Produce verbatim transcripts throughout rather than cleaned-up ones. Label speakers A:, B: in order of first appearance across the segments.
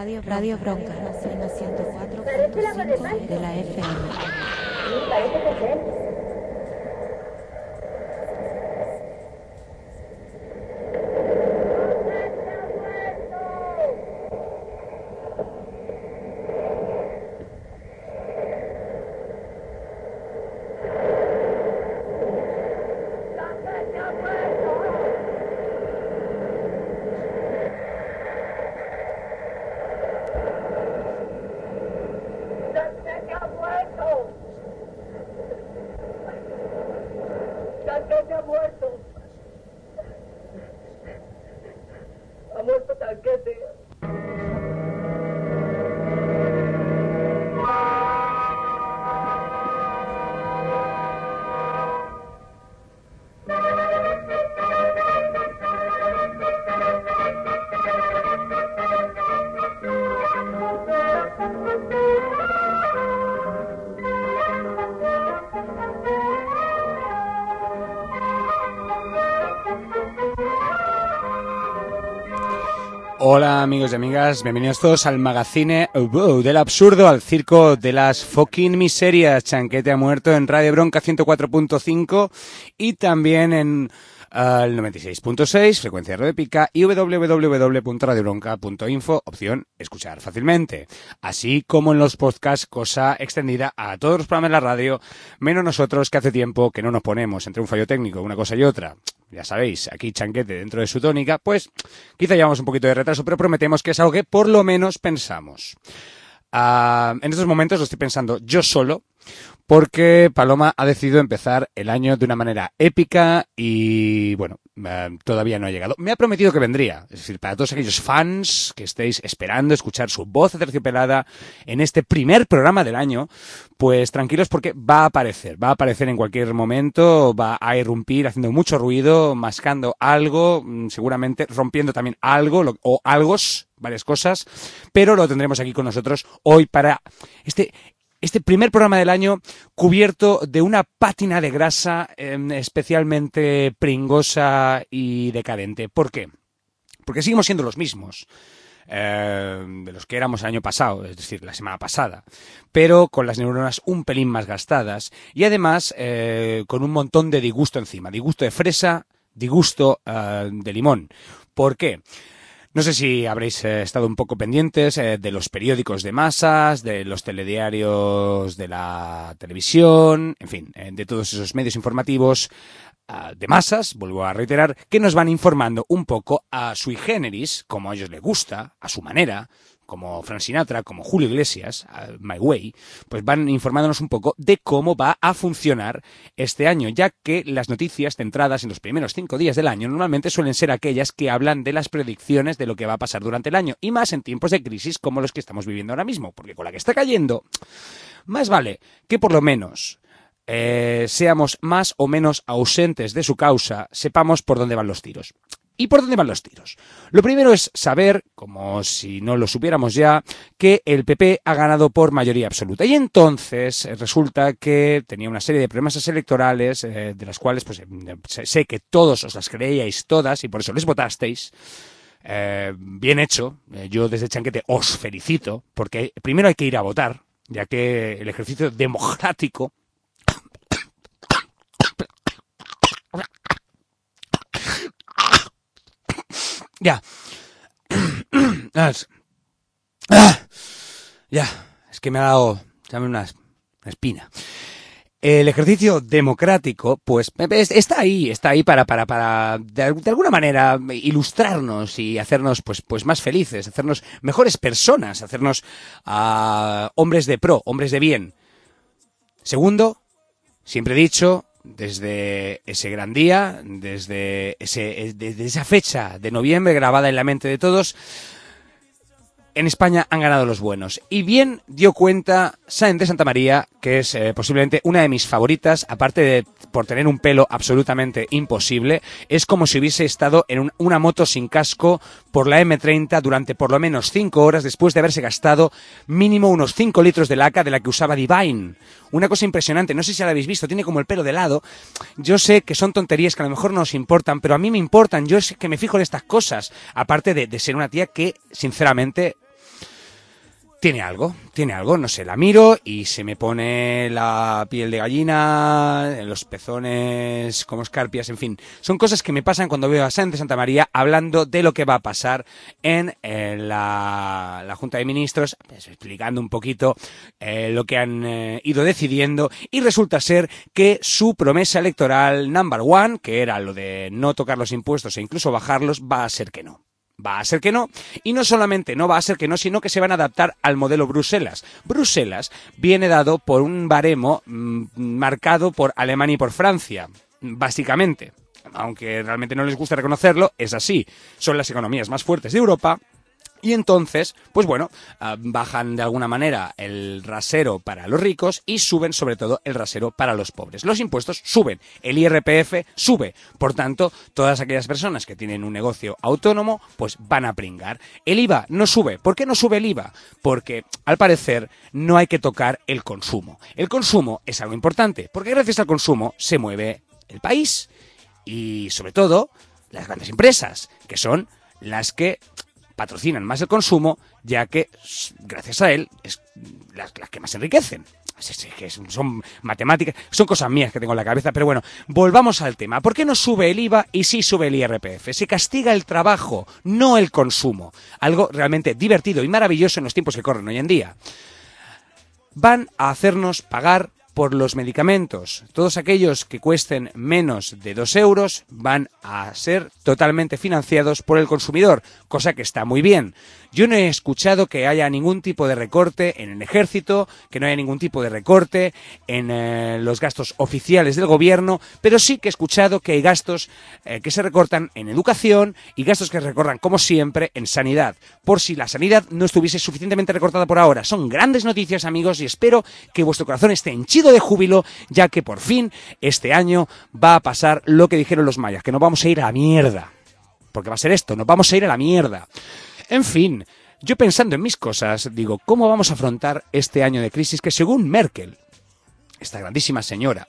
A: Radio, Radio Bronca, en la ciento cuatro punto cinco de la F M.
B: Parece que es él.
C: Hola amigos y amigas, bienvenidos todos al magazine uh, del absurdo, al circo de las fucking miserias. Chanquete ha muerto en Radio Bronca ciento cuatro punto cinco y también en uh, el noventa y seis punto seis, frecuencia de Radio Pica, y doble u doble u doble u punto radio bronca punto info, opción escuchar fácilmente. Así como en los podcasts, cosa extendida a todos los programas de la radio, menos nosotros que hace tiempo que no nos ponemos entre un fallo técnico, una cosa y otra. Ya sabéis, aquí Chanquete dentro de su tónica, pues quizá llevamos un poquito de retraso, pero prometemos que es algo que por lo menos pensamos. Uh, en estos momentos lo estoy pensando yo solo, porque Paloma ha decidido empezar el año de una manera épica y, bueno, uh, todavía no ha llegado. Me ha prometido que vendría, es decir, para todos aquellos fans que estéis esperando escuchar su voz aterciopelada en este primer programa del año, pues tranquilos porque va a aparecer, va a aparecer en cualquier momento, va a irrumpir haciendo mucho ruido, mascando algo, seguramente rompiendo también algo lo, o algos, varias cosas, pero lo tendremos aquí con nosotros hoy para este... Este primer programa del año cubierto de una pátina de grasa eh, especialmente pringosa y decadente. ¿Por qué? Porque seguimos siendo los mismos eh, de los que éramos el año pasado, es decir, la semana pasada, pero con las neuronas un pelín más gastadas y además eh, con un montón de disgusto encima. Disgusto de fresa, disgusto eh, de limón. ¿Por qué? No sé si habréis eh, estado un poco pendientes eh, de los periódicos de masas, de los telediarios de la televisión, en fin, eh, de todos esos medios informativos uh, de masas, vuelvo a reiterar, que nos van informando un poco a sui generis, como a ellos les gusta, a su manera, como Frank Sinatra, como Julio Iglesias, uh, My Way, pues van informándonos un poco de cómo va a funcionar este año, ya que las noticias centradas en los primeros cinco días del año normalmente suelen ser aquellas que hablan de las predicciones de lo que va a pasar durante el año, y más en tiempos de crisis como los que estamos viviendo ahora mismo, porque con la que está cayendo, más vale que por lo menos eh, seamos más o menos ausentes de su causa, sepamos por dónde van los tiros. ¿Y por dónde van los tiros? Lo primero es saber, como si no lo supiéramos ya, que el P P ha ganado por mayoría absoluta. Y entonces eh, resulta que tenía una serie de promesas electorales, eh, de las cuales pues eh, sé que todos os las creíais todas y por eso les votasteis. Eh, bien hecho. Eh, yo desde Chanquete os felicito, porque primero hay que ir a votar, ya que el ejercicio democrático... Ya. Ya. Es que me ha dado, ¿sabes? Una espina. El ejercicio democrático, pues, está ahí, está ahí para, para, para, de, de alguna manera, ilustrarnos y hacernos, pues, pues, más felices, hacernos mejores personas, hacernos uh, hombres de pro, hombres de bien. Segundo, siempre he dicho, desde ese gran día, desde ese, desde esa fecha de noviembre grabada en la mente de todos, en España han ganado los buenos. Y bien dio cuenta Sáenz de Santamaría, que es eh, posiblemente una de mis favoritas, aparte de por tener un pelo absolutamente imposible, es como si hubiese estado en un, una moto sin casco por la eme treinta durante por lo menos cinco horas después de haberse gastado mínimo unos cinco litros de laca de la que usaba Divine. Una cosa impresionante, no sé si la habéis visto, tiene como el pelo de lado. Yo sé que son tonterías que a lo mejor no os importan, pero a mí me importan, yo es que me fijo en estas cosas, aparte de, de ser una tía que, sinceramente... tiene algo, tiene algo, no sé, la miro y se me pone la piel de gallina, los pezones como escarpias, en fin. Son cosas que me pasan cuando veo a Sáenz de Santa María hablando de lo que va a pasar en eh, la, la Junta de Ministros, pues, explicando un poquito eh, lo que han eh, ido decidiendo, y resulta ser que su promesa electoral number one, que era lo de no tocar los impuestos e incluso bajarlos, va a ser que no. Va a ser que no, y no solamente no va a ser que no, sino que se van a adaptar al modelo Bruselas. Bruselas viene dado por un baremo mmm, marcado por Alemania y por Francia, básicamente. Aunque realmente no les gusta reconocerlo, es así. Son las economías más fuertes de Europa. Y entonces, pues bueno, uh, bajan de alguna manera el rasero para los ricos y suben sobre todo el rasero para los pobres. Los impuestos suben, el I R P F sube, por tanto, todas aquellas personas que tienen un negocio autónomo, pues van a pringar. El I V A no sube. ¿Por qué no sube el I V A? Porque, al parecer, no hay que tocar el consumo. El consumo es algo importante, porque gracias al consumo se mueve el país y, sobre todo, las grandes empresas, que son las que patrocinan más el consumo, ya que gracias a él es las, las que más se enriquecen. Son matemáticas, son cosas mías que tengo en la cabeza, pero bueno, volvamos al tema. ¿Por qué no sube el I V A y sí sube el I R P F? Se castiga el trabajo, no el consumo. Algo realmente divertido y maravilloso en los tiempos que corren hoy en día. Van a hacernos pagar por los medicamentos. Todos aquellos que cuesten menos de dos euros van a ser totalmente financiados por el consumidor, cosa que está muy bien. Yo no he escuchado que haya ningún tipo de recorte en el ejército, que no haya ningún tipo de recorte en eh, los gastos oficiales del gobierno, pero sí que he escuchado que hay gastos eh, que se recortan en educación y gastos que se recortan, como siempre, en sanidad, por si la sanidad no estuviese suficientemente recortada por ahora. Son grandes noticias, amigos, y espero que vuestro corazón esté henchido de júbilo, ya que por fin este año va a pasar lo que dijeron los mayas, que nos vamos a ir a la mierda. Porque va a ser esto, nos vamos a ir a la mierda. En fin, yo pensando en mis cosas, digo, ¿cómo vamos a afrontar este año de crisis que, según Merkel, esta grandísima señora,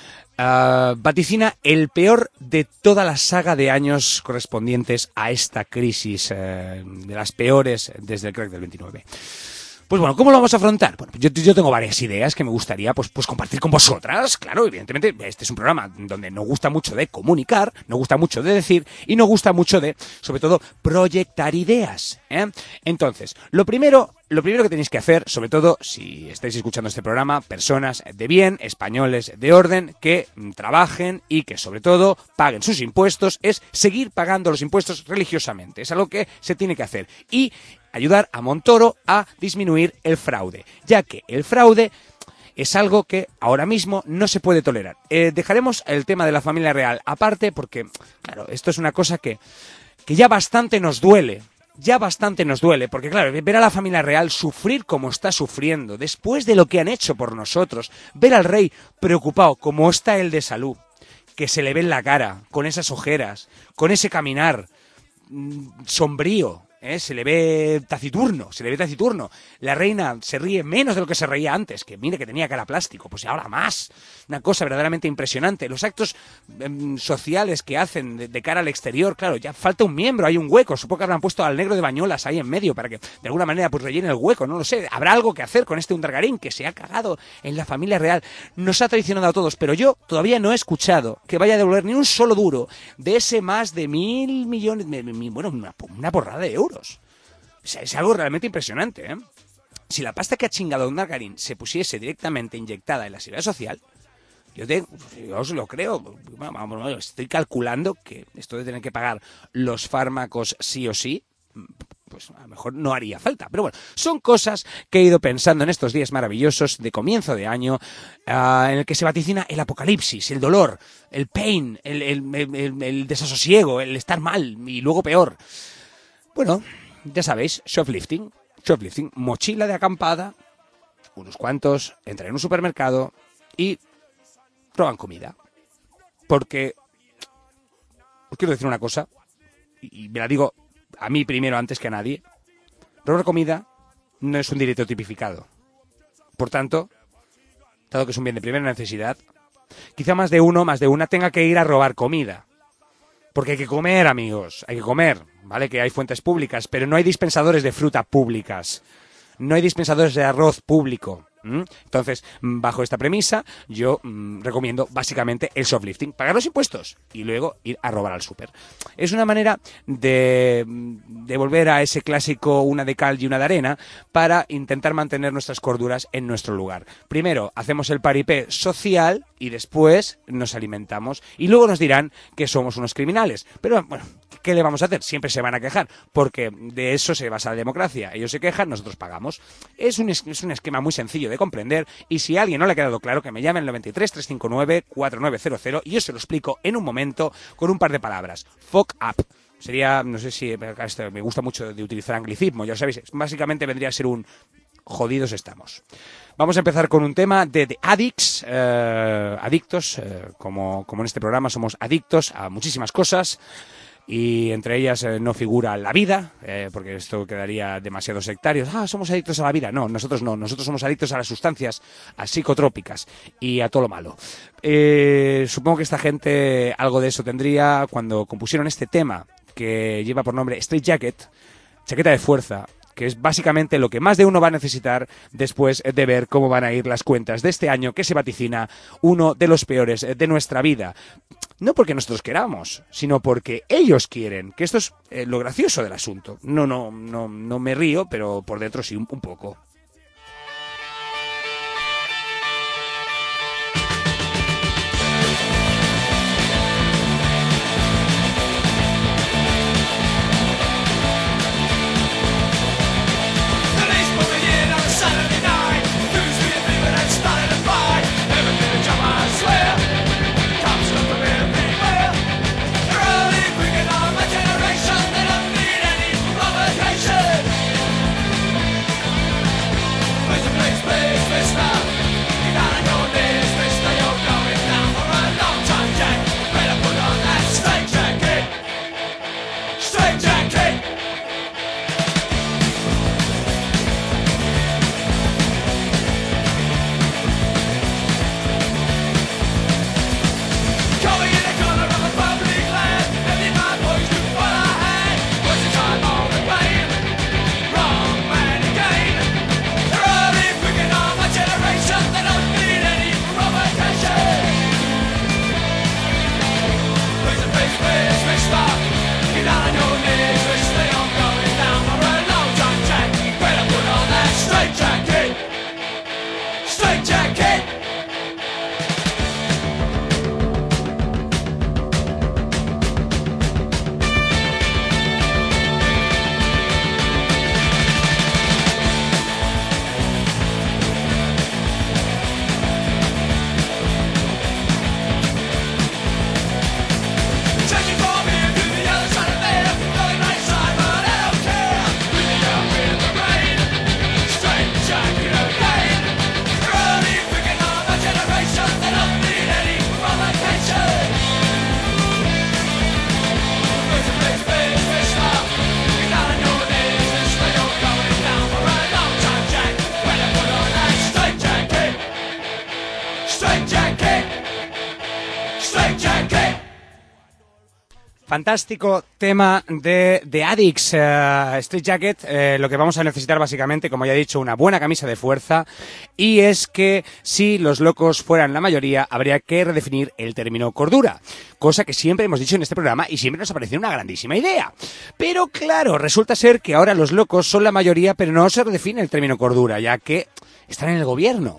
C: uh, vaticina el peor de toda la saga de años correspondientes a esta crisis, uh, de las peores desde el crack del veintinueve? Pues bueno, ¿cómo lo vamos a afrontar? Bueno, yo, yo tengo varias ideas que me gustaría pues, pues compartir con vosotras. Claro, evidentemente, este es un programa donde nos gusta mucho de comunicar, nos gusta mucho de decir y nos gusta mucho de, sobre todo, proyectar ideas, ¿eh? Entonces, lo primero... Lo primero que tenéis que hacer, sobre todo si estáis escuchando este programa, personas de bien, españoles de orden, que trabajen y que sobre todo paguen sus impuestos, es seguir pagando los impuestos religiosamente. Es algo que se tiene que hacer. Y ayudar a Montoro a disminuir el fraude, ya que el fraude es algo que ahora mismo no se puede tolerar. Eh, dejaremos el tema de la familia real aparte porque, claro, esto es una cosa que, que ya bastante nos duele. Ya bastante nos duele, porque claro, ver a la familia real sufrir como está sufriendo, después de lo que han hecho por nosotros, ver al rey preocupado como está él de salud, que se le ve en la cara, con esas ojeras, con ese caminar mmm, sombrío, ¿eh? Se le ve taciturno, se le ve taciturno. La reina se ríe menos de lo que se reía antes, que mire que tenía cara plástico, pues ahora más. Una cosa verdaderamente impresionante. Los actos eh, sociales que hacen de, de cara al exterior, claro, ya falta un miembro, hay un hueco. Supongo que habrán puesto al negro de Bañolas ahí en medio para que de alguna manera pues rellene el hueco, no lo sé. Habrá algo que hacer con este Undargarín que se ha cagado en la familia real. Nos ha traicionado a todos, pero yo todavía no he escuchado que vaya a devolver ni un solo duro de ese más de mil millones, bueno, una, una porrada de euros. O sea, es algo realmente impresionante, ¿eh? Si la pasta que ha chingado Undargarín se pusiese directamente inyectada en la seguridad social, yo, te, yo os lo creo, vamos, estoy calculando que esto de tener que pagar los fármacos sí o sí, pues a lo mejor no haría falta. Pero bueno, son cosas que he ido pensando en estos días maravillosos de comienzo de año, uh, en el que se vaticina el apocalipsis, el dolor, el pain, el, el, el, el desasosiego, el estar mal y luego peor. Bueno, ya sabéis, shoplifting, shoplifting, mochila de acampada, unos cuantos entran en un supermercado y roban comida. Porque, os quiero decir una cosa, y me la digo a mí primero antes que a nadie, robar comida no es un delito tipificado. Por tanto, dado que es un bien de primera necesidad, quizá más de uno, más de una tenga que ir a robar comida. Porque hay que comer, amigos, hay que comer, ¿vale? Que hay fuentes públicas, pero no hay dispensadores de fruta públicas. no hay dispensadores de arroz público. ¿Mm? Entonces, bajo esta premisa, yo mmm, recomiendo básicamente el shoplifting, pagar los impuestos y luego ir a robar al súper. Es una manera de, de volver a ese clásico una de cal y una de arena para intentar mantener nuestras corduras en nuestro lugar. Primero hacemos el paripé social y después nos alimentamos y luego nos dirán que somos unos criminales. Pero bueno, ¿qué le vamos a hacer? Siempre se van a quejar, porque de eso se basa la democracia. Ellos se quejan, nosotros pagamos. Es un, es un esquema muy sencillo de comprender, y si a alguien no le ha quedado claro, que me llame al noventa y tres, trescientos cincuenta y nueve, cuarenta y nueve cero cero y yo se lo explico en un momento con un par de palabras. Fuck up. Sería, no sé si, me gusta mucho de utilizar anglicismo, ya lo sabéis, básicamente vendría a ser un jodidos estamos. Vamos a empezar con un tema de The Addicts, eh, adictos, eh, como, como en este programa somos adictos a muchísimas cosas. Y entre ellas eh, no figura la vida, eh, porque esto quedaría demasiado sectario. Ah, somos adictos a la vida. No, nosotros no. Nosotros somos adictos a las sustancias, a psicotrópicas y a todo lo malo. Eh, supongo que esta gente algo de eso tendría cuando compusieron este tema, que lleva por nombre Straight Jacket, chaqueta de fuerza, que es básicamente lo que más de uno va a necesitar después de ver cómo van a ir las cuentas de este año que se vaticina uno de los peores de nuestra vida. No porque nosotros queramos, sino porque ellos quieren, que esto es eh, lo gracioso del asunto. No, no, no, no me río, pero por dentro sí un, un poco. Fantástico tema de The Addicts, uh, Straight Jacket. Eh, lo que vamos a necesitar básicamente, como ya he dicho, una buena camisa de fuerza, y es que si los locos fueran la mayoría, habría que redefinir el término cordura, cosa que siempre hemos dicho en este programa y siempre nos ha parecido una grandísima idea. Pero claro, resulta ser que ahora los locos son la mayoría, pero no se redefine el término cordura, ya que están en el gobierno.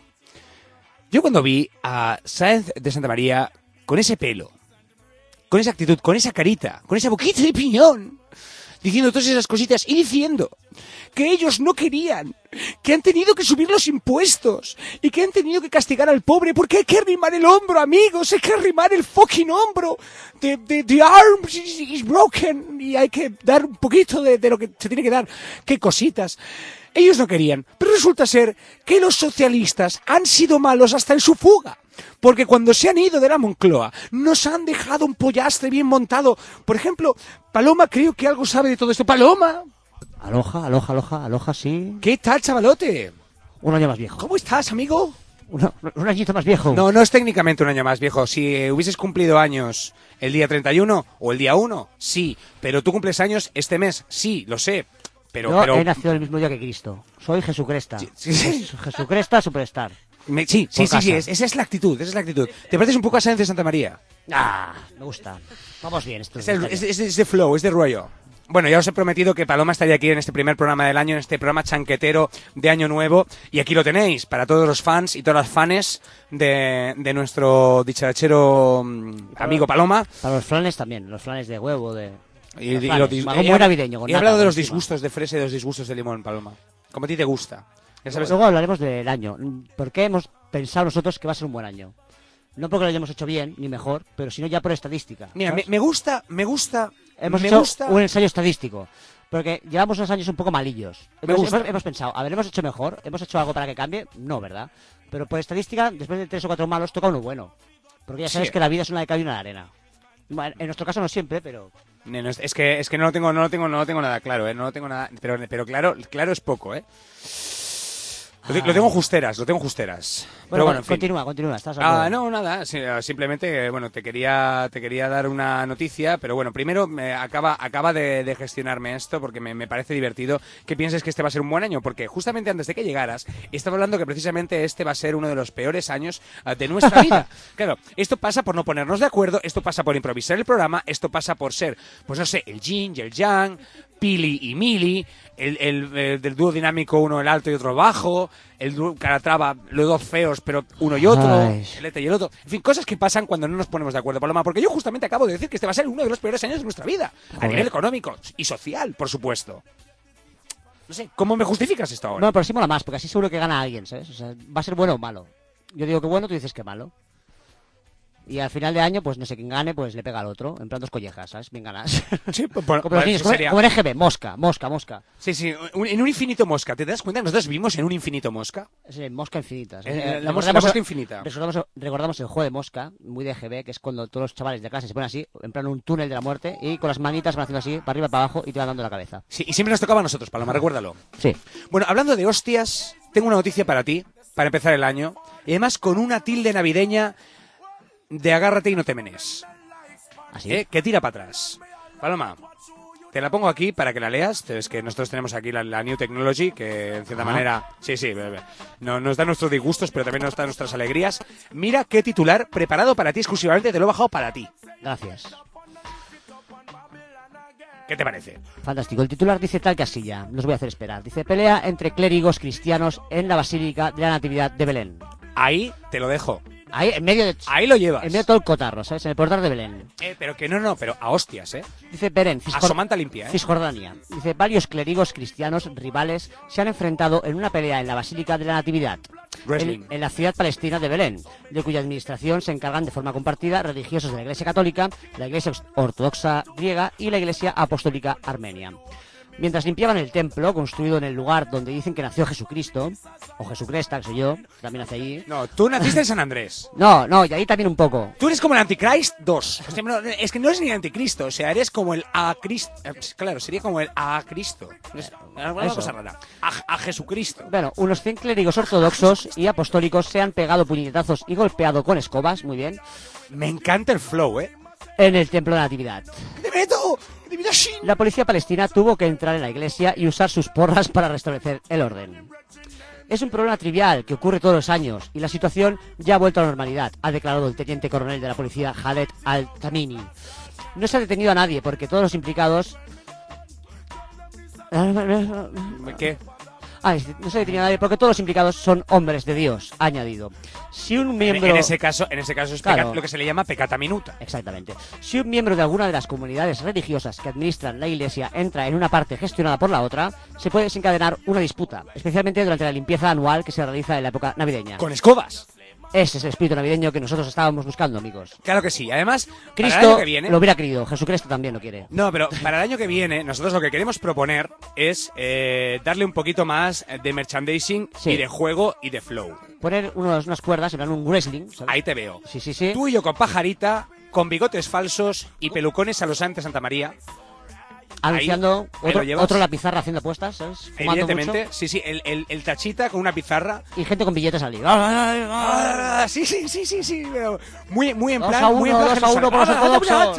C: Yo cuando vi a Sáenz de Santa María con ese pelo, con esa actitud, con esa carita, con esa boquita de piñón, diciendo todas esas cositas y diciendo que ellos no querían, que han tenido que subir los impuestos y que han tenido que castigar al pobre porque hay que arrimar el hombro, amigos, hay que arrimar el fucking hombro. The, the, the arm is, is broken y hay que dar un poquito de, de lo que se tiene que dar. ¡Qué cositas! Ellos no querían, pero resulta ser que los socialistas han sido malos hasta en su fuga. Porque cuando se han ido de la Moncloa, nos han dejado un pollastre bien montado. Por ejemplo, Paloma creo que algo sabe de todo esto. ¡Paloma!
D: Aloha, aloha, aloha, aloha, sí.
C: ¿Qué tal, chavalote?
D: Un año más viejo.
C: ¿Cómo estás, amigo?
D: Un, un añito más viejo.
C: No, no es técnicamente un año más viejo. Si eh, hubieses cumplido años el día treinta y uno o el día uno, sí. Pero tú cumples años este mes, sí, lo sé. pero,
D: Yo
C: pero
D: he nacido el mismo día que Cristo. Soy Jesucrista.
C: Sí, sí, sí.
D: Jesucrista Superstar.
C: me- sí, sí,
D: Por
C: sí, sí,
D: casa.
C: es- esa es la actitud, esa es la actitud. Te pareces un poco a Sáenz de Santa María.
D: Ah, me gusta. Vamos bien. Esto
C: Es, el- es- es- es de flow, es de rollo. Bueno, ya os he prometido que Paloma estaría aquí en este primer programa del año, en este programa chanquetero de Año Nuevo. Y aquí lo tenéis, para todos los fans y todas las fanes de, de nuestro dicharachero mm, amigo Paloma.
D: Para los flanes también, los flanes de huevo, de...
C: Y,
D: Los
C: y
D: flanes,
C: lo dis-
D: algo
C: he-
D: muy navideño, con
C: he
D: nata
C: hablado de
D: por
C: los
D: encima.
C: disgustos de fresa y de los disgustos de limón, Paloma. Como a ti te gusta. Ya sabes,
D: Luego hablaremos del año. ¿Por qué hemos pensado nosotros que va a ser un buen año? No porque lo hayamos hecho bien, ni mejor, pero sino ya por estadística.
C: mira, me,
D: ¿sabes?
C: me gusta, me gusta,
D: Hemos
C: me
D: hecho
C: gusta.
D: un ensayo estadístico. Porque llevamos unos años un poco malillos.
C: Me
D: Hemos,
C: gusta.
D: hemos- hemos pensado, a ver, ¿hemos hecho mejor? ¿Hemos hecho algo para que cambie? No, ¿verdad? Pero por estadística, después de tres o cuatro malos, toca uno bueno. Porque ya sabes
C: Sí.
D: que la vida es una de cal y una de arena. Bueno, en nuestro caso no siempre, pero...
C: No, no, es que es que no lo tengo, no lo tengo, no lo tengo nada claro, eh. No lo tengo nada. Pero, pero claro, claro es poco, eh. Lo, te- lo tengo justeras, lo tengo justeras.
D: Bueno,
C: pero bueno, en fin.
D: continúa, continúa. Estás
C: Ah,
D: hablando-
C: no, nada, sí, simplemente, eh, bueno, te quería, te quería dar una noticia, pero bueno, primero me acaba, acaba de, de gestionarme esto porque me, me parece divertido que pienses que este va a ser un buen año, porque justamente antes de que llegaras, estaba hablando que precisamente este va a ser uno de los peores años ah, de nuestra vida. Claro, esto pasa por no ponernos de acuerdo, esto pasa por improvisar el programa, esto pasa por ser, pues no sé, el yin y el yang, Pili y Mili, el, el, el del dúo dinámico uno el alto y otro bajo, el dúo Calatrava, los dos feos, pero uno y otro,
D: Ay.
C: el este y el otro. En fin, cosas que pasan cuando no nos ponemos de acuerdo, Paloma, porque yo justamente acabo de decir que este va a ser uno de los peores años de nuestra vida, a
D: Joder.
C: nivel económico y social, por supuesto. No sé, ¿cómo me justificas esto ahora?
D: Bueno, pero así mola más, porque así seguro que gana alguien, ¿sabes? O sea, va a ser bueno o malo. Yo digo que bueno, tú dices que malo. Y al final de año, pues no sé quién gane, pues le pega al otro. En plan dos collejas, ¿sabes? Bien ganas.
C: Sí, por- por-
D: Como los niños, como,
C: sería-
D: como en E G B, mosca, mosca, mosca.
C: sí, sí, un- en un infinito mosca. ¿Te das cuenta? Nosotros vivimos en un infinito mosca.
D: Es eh, mosca infinita.
C: Eh, la
D: recordamos,
C: mosca- la mosca infinita.
D: Recordamos, recordamos el juego de mosca, muy de E G B, que es cuando todos los chavales de clase se ponen así, en plan un túnel de la muerte, y con las manitas van haciendo así, para arriba, para abajo, y te van dando la cabeza.
C: Sí, y siempre nos tocaba a nosotros, Paloma, recuérdalo.
D: Sí.
C: Bueno, hablando de hostias, tengo una noticia para ti, para empezar el año, y además con una tilde navideña de agárrate y no te menes,
D: Así.
C: ¿eh? Que tira para atrás. Paloma, te la pongo aquí para que la leas. Es que nosotros tenemos aquí la, la New Technology, que en cierta
D: Ah.
C: manera, sí, sí, bebé, no, nos da nuestros disgustos, pero también nos da nuestras alegrías. Mira qué titular preparado para ti exclusivamente, te lo he bajado para ti.
D: Gracias.
C: ¿Qué te parece?
D: Fantástico. El titular dice tal casilla. No os voy a hacer esperar. Dice, pelea entre clérigos cristianos en la Basílica de la Natividad de Belén.
C: Ahí te lo dejo.
D: Ahí, en medio de...
C: Ahí lo llevas.
D: En medio de todo el cotarro, ¿sabes? En el portal de Belén.
C: Eh, pero que no, no, pero a hostias, ¿eh?
D: Dice Belén,
C: A
D: Cisjor-
C: somanta limpia, ¿eh?
D: Cisjordania. Dice, varios clérigos cristianos rivales se han enfrentado en una pelea en la Basílica de la Natividad,
C: Wrestling.
D: en, en la ciudad palestina de Belén, de cuya administración se encargan de forma compartida religiosos de la Iglesia Católica, la Iglesia Ortodoxa griega y la Iglesia Apostólica Armenia. Mientras limpiaban el templo, construido en el lugar donde dicen que nació Jesucristo, o Jesucrista, que soy yo, que también nace allí.
C: No, tú naciste en San Andrés.
D: No, no, y ahí también un poco.
C: Tú eres como el Antichrist dos. O sea, no, es que no eres ni el Anticristo, o sea, eres como el a Cristo. Claro, sería como el a Cristo. Es alguna
D: Eso.
C: cosa rara. A, a Jesucristo.
D: Bueno, unos cien clérigos ortodoxos y apostólicos se han pegado puñetazos y golpeado con escobas, muy bien,
C: Me encanta el flow, ¿eh?
D: en el templo de la Natividad.
C: ¡Te meto! ¡Te meto así!
D: La policía palestina tuvo que entrar en la iglesia y usar sus porras para restablecer el orden. Es un problema trivial que ocurre todos los años y la situación ya ha vuelto a la normalidad, ha declarado el teniente coronel de la policía Khaled Al-Tamimi. No se ha detenido a nadie porque todos los implicados...
C: ¿Qué?
D: Ah, no se ha detenido a nadie porque todos los implicados son hombres de Dios, ha añadido. Si un
C: En,
D: miembro...
C: en ese caso, en ese caso es
D: Claro.
C: peca- lo que se le llama pecata minuta.
D: Exactamente. Si un miembro de alguna de las comunidades religiosas que administran la iglesia entra en una parte gestionada por la otra, se puede desencadenar una disputa, especialmente durante la limpieza anual que se realiza en la época navideña.
C: Con escobas.
D: Ese es el espíritu navideño que nosotros estábamos buscando, amigos.
C: Claro que sí. Además, para el
D: Cristo
C: año que viene...
D: lo hubiera querido, Jesucristo también lo quiere.
C: No, pero para el año que viene, nosotros lo que queremos proponer es eh, darle un poquito más de merchandising
D: Sí.
C: y de juego y de flow.
D: Poner unos, unas cuerdas, en plan un wrestling, ¿sabes?
C: Ahí te veo.
D: Sí, sí, sí.
C: Tú y yo con pajarita, con bigotes falsos y pelucones a los Santos Santa María.
D: Anunciando
C: ahí
D: otro,
C: lo llevas.
D: otro en la pizarra haciendo apuestas, ¿sabes? Fumando
C: Evidentemente,
D: mucho.
C: sí, sí, el, el, el tachita con una pizarra.
D: Y gente con billetes al lío.
C: Ah, sí, sí, sí, sí, sí. pero Muy, muy en
D: Dos
C: plan.
D: a
C: muy en
D: uno,
C: plan
D: dos a uno por los ortodoxos.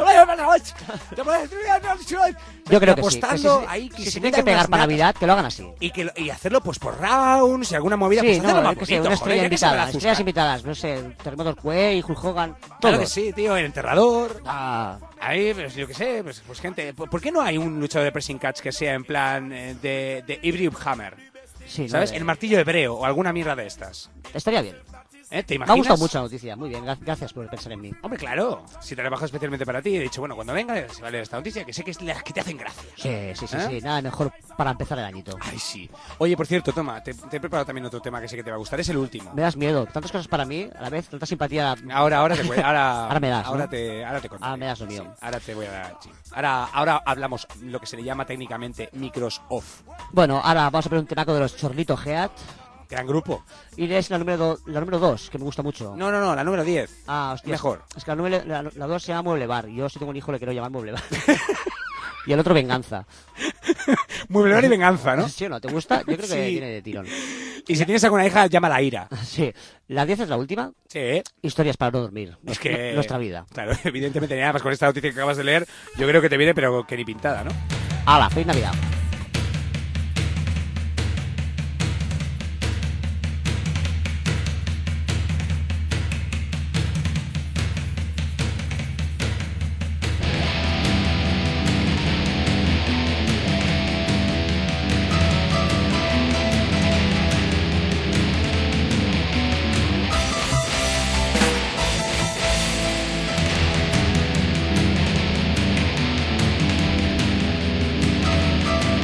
D: Yo creo que sí. Que si,
C: apostando
D: si-
C: ahí,
D: si
C: se
D: se tienen
C: metan
D: que pegar
C: unas
D: para
C: natas.
D: Navidad, que lo hagan así.
C: Y, que, lo- y hacerlo pues por rounds y alguna movida.
D: Sí,
C: pues hacerlo
D: no,
C: más
D: yo que sé,
C: bonito,
D: una
C: joder,
D: estrella
C: ya que se me
D: invitada,
C: la
D: estrellas
C: Fusca.
D: invitadas, no sé, Terremoto Quay, Hulk Hogan,
C: Claro
D: todos.
C: que sí, tío, el enterrador.
D: Ah,
C: Ahí, pues yo qué sé, pues, pues gente. ¿Por por qué no hay un luchador de pressing catch que sea en plan eh, de, de Hebrew Hammer?
D: sí, no,
C: ¿Sabes?
D: eh,
C: El martillo hebreo o alguna mierda de estas.
D: Estaría bien.
C: ¿Eh? ¿Te
D: Me ha
C: imaginas?
D: gustado mucho la noticia, muy bien, gra- gracias por pensar en mí.
C: Hombre, claro. Si te la he bajado especialmente para ti, he dicho, bueno, cuando venga, se vale esta noticia, que sé que es las que te hacen gracia.
D: Sí, sí, sí,
C: ¿Eh?
D: sí, nada mejor para empezar el añito.
C: Ay, sí. Oye, por cierto, toma, te, te he preparado también otro tema que sé que te va a gustar. Es el último.
D: Me das miedo, tantas cosas para mí, a la vez, tanta simpatía.
C: Ahora, ahora te voy- ahora,
D: Ahora me das,
C: ahora
D: ¿no?
C: te, ahora te contaré.
D: Ahora me das lo mío.
C: Sí, ahora te voy a dar, sí. Ahora, ahora hablamos lo que se le llama técnicamente micros off.
D: Bueno, ahora vamos a poner un temaco de los Chorlito Head.
C: Gran grupo.
D: Y es la número do- la número dos, que me gusta mucho.
C: No, no, no, la número diez.
D: Ah, hostia.
C: Mejor.
D: Es que la, número, la, la dos se llama Mueble Bar. Yo si tengo un hijo le quiero llamar Mueble Bar. Y el otro Venganza.
C: Mueblebar y venganza, ¿no?
D: ¿Sí o no? ¿Te gusta? Yo creo que
C: Sí.
D: viene de tirón.
C: Y si tienes alguna hija, llama a la ira.
D: Sí. La diez es la última.
C: Sí, ¿eh?
D: Historias para no dormir.
C: Es que...
D: Nuestra vida.
C: Claro, evidentemente, nada más con esta noticia que acabas de leer, yo creo que te viene, pero que ni pintada, ¿no?
D: ¡Hala! ¡Feliz Navidad!
E: Thank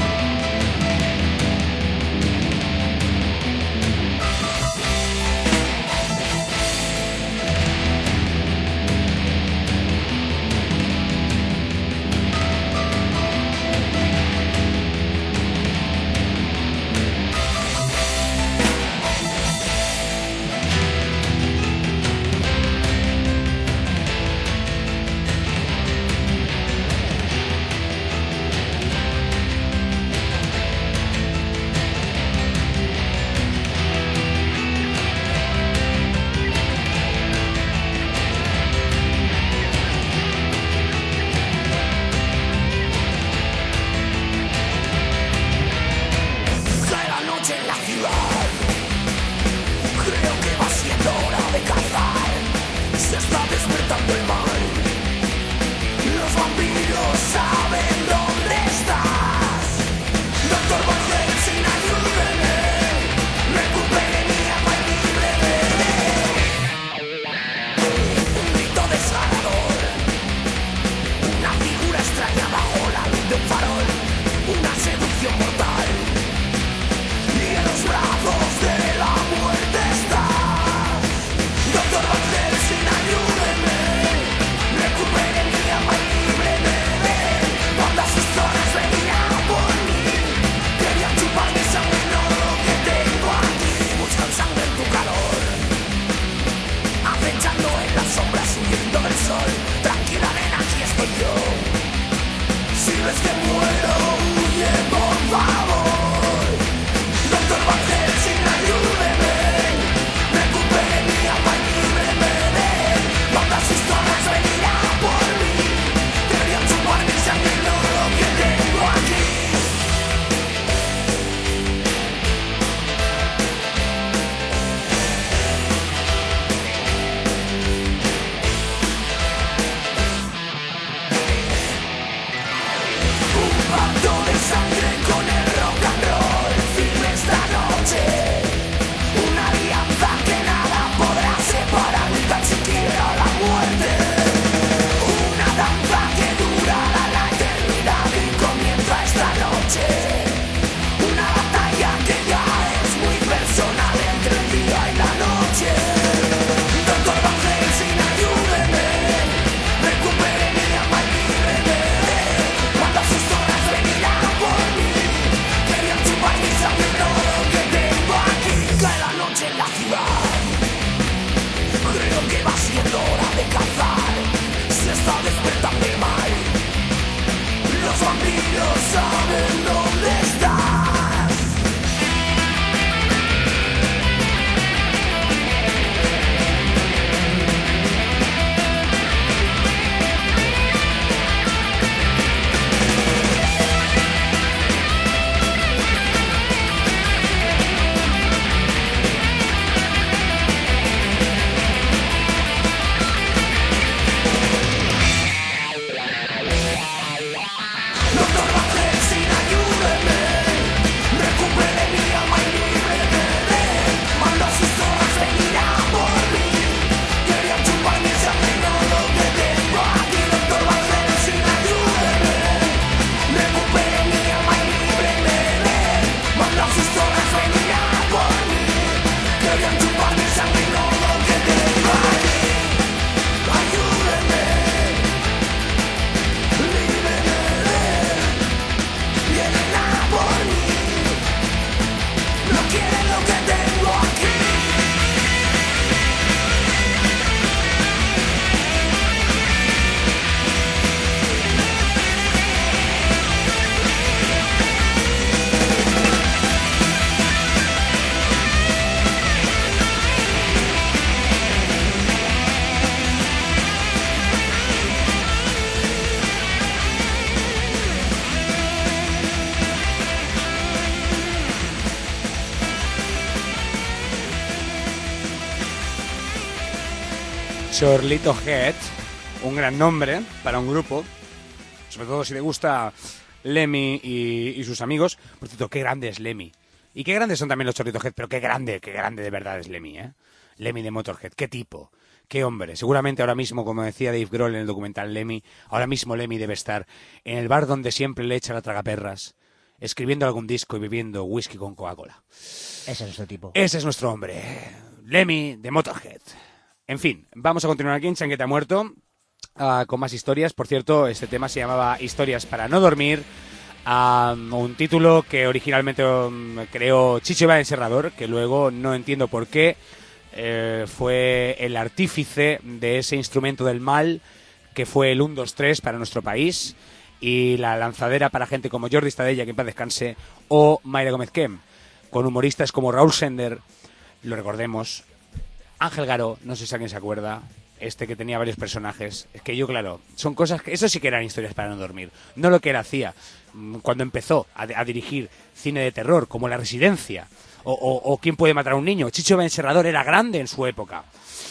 C: Chorlito Head, un gran nombre para un grupo, sobre todo si te gusta Lemmy y, y sus amigos. Por cierto, qué grande es Lemmy. Y qué grandes son también los Chorlito Head, pero qué grande, qué grande de verdad es Lemmy, ¿eh? Lemmy de Motorhead, qué tipo, qué hombre. Seguramente ahora mismo, como decía Dave Grohl en el documental Lemmy, ahora mismo Lemmy debe estar en el bar donde siempre le echa la tragaperras, escribiendo algún disco y bebiendo whisky con Coca-Cola.
D: Ese es nuestro tipo.
C: Ese es nuestro hombre, Lemmy de Motorhead. En fin, vamos a continuar aquí en Chanquete ha Muerto uh, con más historias. Por cierto, este tema se llamaba Historias para no dormir, uh, un título que originalmente um, creó Chicho Iván Serrador, que luego no entiendo por qué eh, fue el artífice de ese instrumento del mal que fue el uno dos tres para nuestro país y la lanzadera para gente como Jordi Stadella, que en paz descanse, o Mayra Gómez Kem, con humoristas como Raúl Sender, lo recordemos, Ángel Garó, no sé si alguien se acuerda, este que tenía varios personajes. Es que yo, claro, son cosas que... Eso sí que eran historias para no dormir. No lo que él hacía cuando empezó a, a dirigir cine de terror, como La Residencia, o, o, o ¿Quién puede matar a un niño? Chicho Ben Serrador era grande en su época.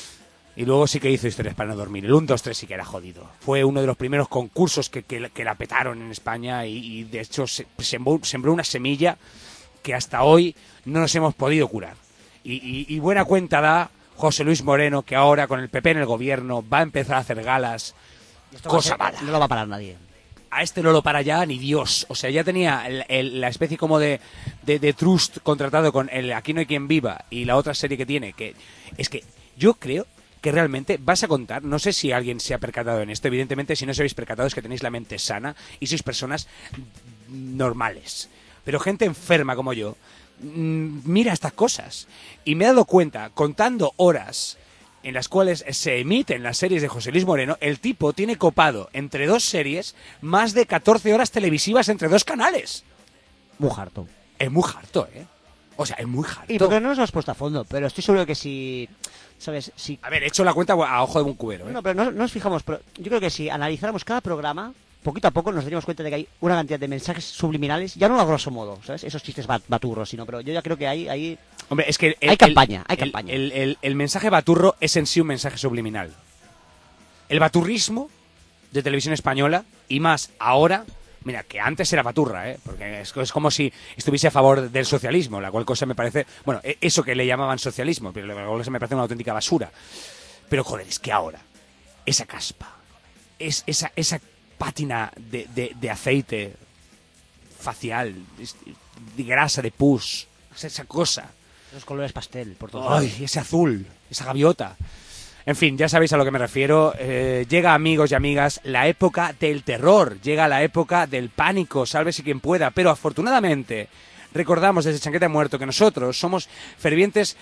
C: Y luego sí que hizo historias para no dormir. El uno dos tres sí que era jodido. Fue uno de los primeros concursos que, que, que la petaron en España y, y de hecho se, sembró, sembró una semilla que hasta hoy no nos hemos podido curar. Y, y, y buena cuenta da José Luis Moreno, que ahora con el P P en el gobierno va a empezar a hacer galas. Cosa mala.
D: No lo va a parar nadie.
C: A este no lo para ya ni Dios. O sea, ya tenía el, el, la especie como de, de, de trust contratado con el Aquí no hay quien viva y la otra serie que tiene, que es que yo creo que realmente vas a contar, no sé si alguien se ha percatado en esto, evidentemente si no os habéis percatado es que tenéis la mente sana y sois personas normales. Pero gente enferma como yo mira estas cosas y me he dado cuenta, contando horas en las cuales se emiten las series de José Luis Moreno, el tipo tiene copado entre dos series más de catorce horas televisivas entre dos canales.
D: Muy harto.
C: Es muy harto, ¿eh? O sea, es muy harto.
D: Y porque no nos hemos puesto a fondo, pero estoy seguro que si... ¿Sabes? Si...
C: A ver, he hecho la cuenta a ojo de un cubero, ¿eh?
D: No, pero no, no nos fijamos, pero yo creo que si analizáramos cada programa, poquito a poco nos daríamos cuenta de que hay una cantidad de mensajes subliminales, ya no a grosso modo, ¿sabes? Esos chistes bat baturros, sino, pero yo ya creo que hay... hay...
C: Hombre, es que... El,
D: hay campaña, hay
C: el,
D: campaña.
C: El, el, el, el mensaje baturro es en sí un mensaje subliminal. El baturrismo de televisión española, y más ahora... Mira, que antes era baturra, ¿eh? Porque es, es como si estuviese a favor del socialismo, la cual cosa me parece... Bueno, eso que le llamaban socialismo, pero la cual cosa me parece una auténtica basura. Pero, joder, es que ahora, esa caspa, es, esa, esa pátina de, de, de aceite facial, de grasa, de pus, esa cosa...
D: Los colores pastel, por todo.
C: Ay, ese azul, esa gaviota... En fin, ya sabéis a lo que me refiero. Eh, llega, amigos y amigas, la época del terror. Llega la época del pánico, sálvese quien pueda. Pero afortunadamente, recordamos desde Chanquete ha Muerto que nosotros somos fervientes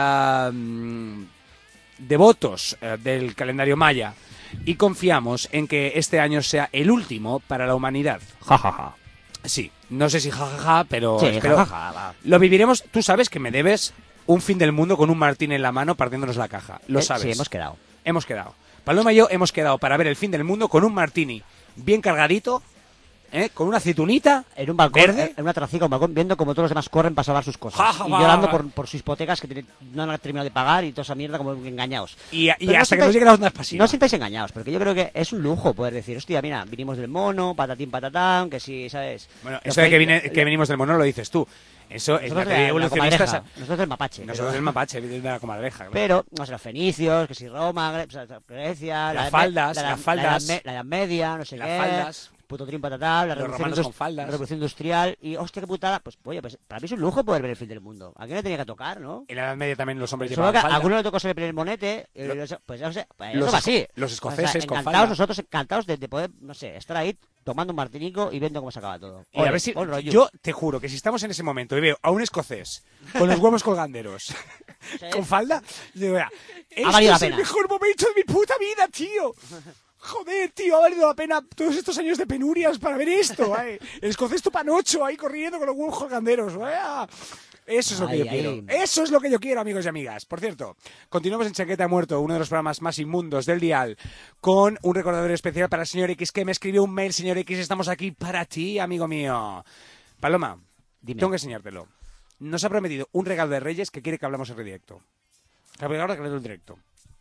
C: uh, devotos uh, del calendario maya. Y confiamos en que este año sea el último para la humanidad.
D: Ja, ja, ja.
C: Sí, no sé si jajaja, ja, ja, pero,
D: sí,
C: pero
D: ja, ja, ja.
C: Lo viviremos. Tú sabes que me debes... un fin del mundo con un martín en la mano partiéndonos la caja. Lo sabes.
D: Sí, hemos quedado.
C: Hemos quedado. Paloma y yo hemos quedado para ver el fin del mundo con un martini bien cargadito, ¿eh? Con una aceitunita
D: en un balcón,
C: verde.
D: En una terracica, un balcón, viendo como todos los demás corren para salvar sus cosas.
C: Ja, ja,
D: y
C: va,
D: llorando
C: va.
D: por, por sus hipotecas que tienen, no han terminado de pagar y toda esa mierda como engañados.
C: Y, y
D: no
C: hasta
D: sintáis,
C: que nos lleguen las ondas pasivas.
D: No os sintáis engañados, porque yo creo que es un lujo poder decir, hostia, mira, vinimos del mono, patatín, patatán, que sí, ¿sabes?
C: Bueno,
D: Los
C: eso de que,
D: fe-
C: vine, que venimos del mono lo dices tú. Eso es la
D: nosotros
C: teoría
D: de la
C: evolucionista.
D: comadreja, nosotros del mapache.
C: Nosotros
D: pero-
C: del mapache, de la comadreja. Claro.
D: Pero, no sé, los fenicios, que si Roma, Gre- o sea, Grecia,
C: Las
D: la,
C: faldas,
D: la, la,
C: las faldas.
D: la, Edad Me- la Edad Media, no sé
C: Las
D: qué,
C: faldas.
D: puto trin patatán, la
C: Los
D: revolución,
C: romanos
D: indus-
C: con faldas.
D: la revolución industrial, y hostia, qué putada, pues, oye, pues para mí es un lujo poder ver el fin del mundo. ¿A quién le tenía que tocar, no?
C: En la Edad Media también los hombres
D: Solo
C: llevaban
D: que a
C: falda.
D: alguno le tocó ser el primer monete, y
C: Lo-
D: los- pues ya no sé, pues
C: los
D: eso va
C: esco-
D: así.
C: los escoceses
D: O sea,
C: con
D: encantados
C: falda.
D: nosotros, encantados de, de poder, no sé, estar ahí tomando un martinico y viendo cómo se acaba todo.
C: Y a
D: Ole,
C: ver si,
D: all rollo.
C: yo te juro que si estamos en ese momento y veo a un escocés con los huevos colganderos,
D: Sí.
C: con falda, yo digo, mira, esto
D: valido la
C: es el
D: pena.
C: mejor momento de mi puta vida, tío. Joder, tío, ha valido la pena todos estos años de penurias para ver esto, ¿eh? El escocés tupanocho ahí corriendo con los huevos colganderos, ¿eh? Eso es lo que
D: Ay,
C: yo
D: ay.
C: quiero. Eso es lo que yo quiero, amigos y amigas. Por cierto, continuamos en Chanquete ha Muerto, uno de los programas más inmundos del dial, con un recordatorio especial para el señor X, que me escribió un mail. Señor X, estamos aquí para ti, amigo mío. Paloma,
D: Dime.
C: tengo que enseñártelo. Nos ha prometido un regalo de Reyes que quiere que hablamos en directo. Regalo de directo.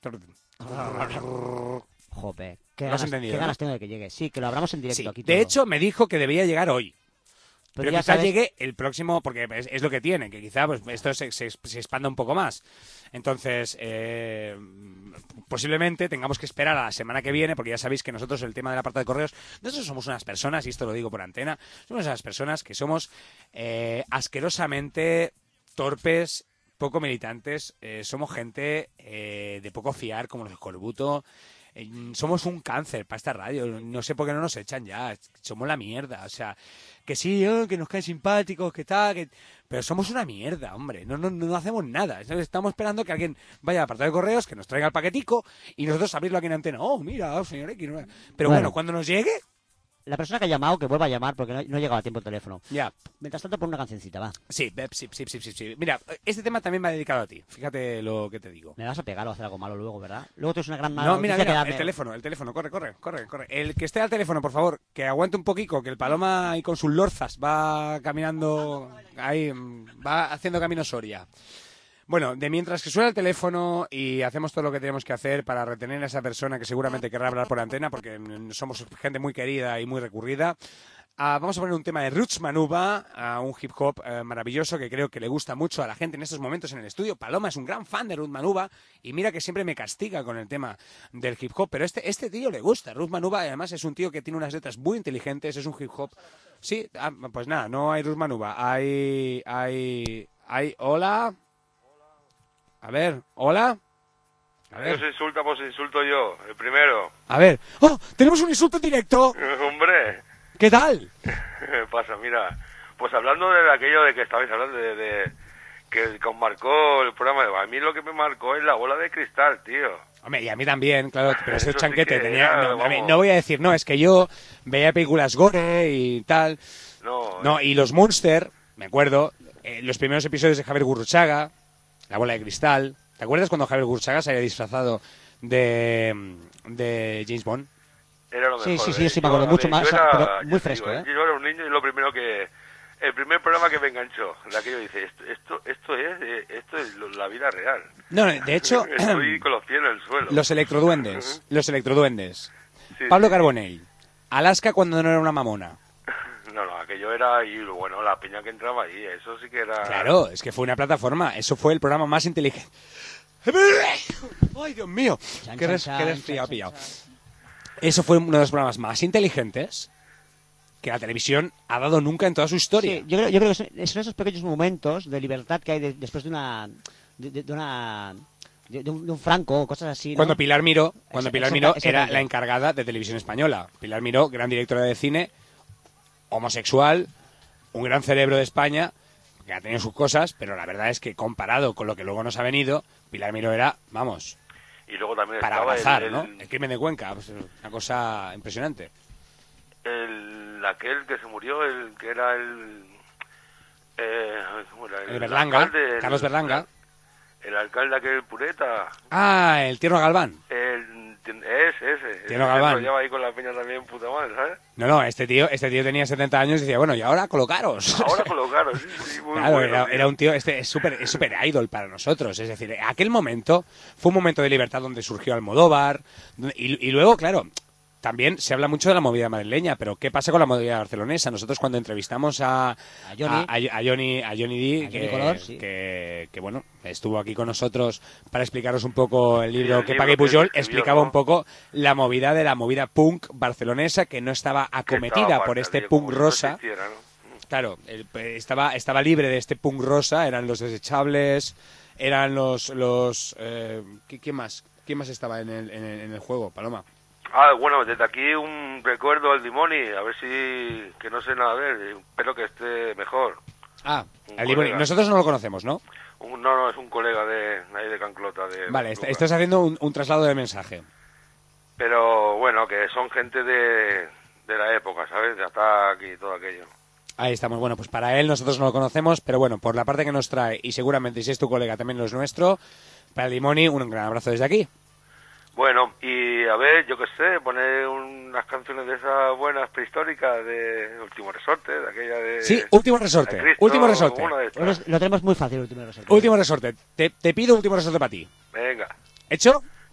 D: Jope, qué
C: ¿Lo has
D: ganas,
C: entendido,
D: qué
C: no?
D: ganas tengo de que llegue. Sí, que lo hablamos en directo
C: Sí,
D: aquí.
C: de
D: todo.
C: hecho me dijo que debía llegar hoy. Pero,
D: Pero ya
C: quizás
D: sabes-
C: llegue el próximo, porque es, es lo que tiene, que quizá pues, esto se, se, se expanda un poco más. Entonces, eh, posiblemente tengamos que esperar a la semana que viene, porque ya sabéis que nosotros el tema del apartado de correos, nosotros somos unas personas, y esto lo digo por antena, somos unas personas que somos eh, asquerosamente torpes, poco militantes, eh, somos gente eh, de poco fiar, como los de Corbuto. Eh, somos un cáncer para esta radio, no sé por qué no nos echan ya, somos la mierda, o sea, que sí, oh, que nos caen simpáticos, que tal, que... pero somos una mierda, hombre, no, no, no hacemos nada, estamos esperando que alguien vaya al apartado de correos, que nos traiga el paquetico y nosotros abrirlo aquí en antena, oh, mira, oh, señor X, no- pero bueno,
D: Bueno.
C: cuando nos llegue,
D: La persona que ha llamado, que vuelva a llamar porque no, no llegaba a tiempo el teléfono.
C: ya.
D: Mientras tanto, pon una cancioncita, va.
C: Sí, Beb, sí, sí, sí, sí, sí. Mira, este tema también me ha dedicado a ti, fíjate lo que te digo.
D: Me vas a pegar o hacer algo malo luego, ¿verdad? Luego tienes una gran mala
C: No, mira,
D: noticia
C: mira,
D: que
C: el
D: darme.
C: teléfono, el teléfono, corre, corre, corre, corre. El que esté al teléfono, por favor, que aguante un poquito, que el Paloma ahí con sus lorzas va caminando, ahí, mm, va haciendo camino Soria. Bueno, de mientras que suena el teléfono y hacemos todo lo que tenemos que hacer para retener a esa persona que seguramente querrá hablar por antena, porque mm, somos gente muy querida y muy recurrida, ah, vamos a poner un tema de Roots Manuva, ah, un hip hop eh, maravilloso que creo que le gusta mucho a la gente en estos momentos en el estudio. Paloma es un gran fan de Roots Manuva y mira que siempre me castiga con el tema del hip hop, pero este, este tío le gusta. Roots Manuva además es un tío que tiene unas letras muy inteligentes, es un hip hop. Sí, ah, pues nada, no hay Roots Manuva, hay, hay, hay, hola. A ver, hola. A
E: Ellos
C: ver,
E: insultan, pues insulto yo, el primero.
C: a ver. ¡Oh! ¡Tenemos un insulto en directo!
E: Hombre,
C: ¿Qué tal?
E: ¿qué pasa? Mira, pues hablando de aquello de que estabais hablando, de, de que, que os marcó el programa, a mí lo que me marcó es la bola de cristal, tío.
C: Hombre, y a mí también, claro, pero ese
E: Eso sí
C: chanquete
E: que
C: tenía...
E: era,
C: no, a mí-
E: vamos.
C: no voy a decir, no, es que yo veía películas gore y tal.
E: No,
C: No, y los Munster, me acuerdo, eh, los primeros episodios de Javier Gurruchaga, La bola de cristal. ¿Te acuerdas cuando Javier Gurruchaga se había disfrazado de, de James Bond?
E: era lo
D: Sí,
E: mejor.
D: sí, sí,
E: ¿eh?
D: sí, me
E: Yo,
D: acuerdo,
E: a
D: mucho
E: ver,
D: más,
E: yo era-
D: pero
E: yo
D: muy
E: te
D: fresco,
E: digo,
D: ¿eh?
E: Yo era un niño y lo primero que... El primer programa que me enganchó, de aquello dice, esto, esto, esto es, eh, esto es lo- la vida real.
C: No, de hecho,
E: Estoy con los pies en el suelo.
C: los electroduendes, los electroduendes.
E: Sí,
C: Pablo
E: sí.
C: Carbonell, Alaska cuando no era una mamona.
E: No, no, aquello era, y bueno, la piña que entraba ahí, eso sí que era...
C: Claro, es que fue una plataforma, eso fue el programa más inteligente. ¡Ay, Dios mío!
D: Chan,
C: ¡Qué,
D: chan,
C: res-
D: chan,
C: qué
D: chan,
C: resfriado
D: chan,
C: pillado!
D: chan.
C: Eso fue uno de los programas más inteligentes que la televisión ha dado nunca en toda su historia.
D: Sí, yo creo, yo creo que son, son esos pequeños momentos de libertad que hay de- después de una... De, de- de una de, de un, de un Franco o cosas así, ¿no?
C: Cuando Pilar Miró, cuando
D: Esa-
C: Pilar
D: esa-
C: Miró
D: esa
C: era
D: talla.
C: la encargada de Televisión Española. Pilar Miró, gran directora de cine, homosexual, un gran cerebro de España, que ha tenido sus cosas, pero la verdad es que comparado con lo que luego nos ha venido, Pilar Miró era, vamos,
E: Y luego también
C: para
E: estaba
C: abrazar,
E: el,
C: ¿no?
E: el,
C: El crimen de Cuenca, pues, una cosa impresionante.
E: el- aquel que se murió, el que era el... Eh, ¿cómo era?
C: El Berlanga,
E: alcalde, el-
C: Carlos Berlanga.
E: El alcalde aquel pureta.
C: Ah, el Tierno Galván.
E: El, ese, ese.
C: Tierno
E: Ese
C: Galván.
E: Lo lleva ahí con la peña también, puta madre, ¿sabes?
C: No, no, este tío, este tío tenía setenta años y decía, bueno, y ahora colocaros.
E: Ahora colocaron, sí, sí, muy
C: Claro,
E: bueno,
C: era,
E: tío.
C: era un tío, este es súper es súper idol para nosotros. Es decir, aquel momento fue un momento de libertad donde surgió Almodóvar. donde- y, y luego, claro, también se habla mucho de la movida madrileña, pero ¿qué pasa con la movida barcelonesa? Nosotros cuando entrevistamos a,
D: A Johnny.
C: a, a Johnny, a Johnny D,
D: A
C: que,
D: Johnny Color, sí.
C: que, que, bueno, estuvo aquí con nosotros para explicaros un poco el libro
E: el
C: que
E: libro
C: Pague
E: que
C: Pujol,
E: escribió,
C: explicaba
E: ¿no?
C: un poco la movida de la movida punk barcelonesa que no estaba
E: Que
C: acometida
E: estaba
C: por
E: aparte,
C: este
E: tío,
C: punk
E: como si no
C: rosa.
E: existiera, ¿no?
C: Claro, el- eh, estaba, estaba libre de este punk rosa, eran los desechables, eran los... los eh, ¿qué- ¿Quién más? ¿Quién más estaba en el, en el, en el juego, Paloma?
E: Ah, bueno, desde aquí un recuerdo al Dimoni, a ver si... que no sé nada de él, espero que esté mejor.
C: Ah,
E: Un
C: el Liboni.
E: colega.
C: Nosotros no lo conocemos, ¿no?
E: Un- no, no, es un colega de ahí de Canclota. De
C: Vale, est-
E: Lucas.
C: estás haciendo un, un traslado de mensaje.
E: Pero bueno, que son gente de, de la época, ¿sabes? De Ataque y todo aquello.
C: Ahí estamos. Bueno, pues para él nosotros no lo conocemos, pero bueno, por la parte que nos trae, y seguramente si es tu colega también lo es nuestro, para el Limoni un gran abrazo desde aquí.
E: Bueno, y a ver, yo qué sé, poner unas canciones de esas buenas prehistóricas de Último Resorte, de aquella de...
C: Sí, último resorte,
E: de Cristo,
C: último resorte.
E: una de estas.
D: Bueno, lo tenemos muy fácil, último resorte.
C: Último resorte. Te, te pido último resorte para ti.
E: Venga,
C: ¿Hecho?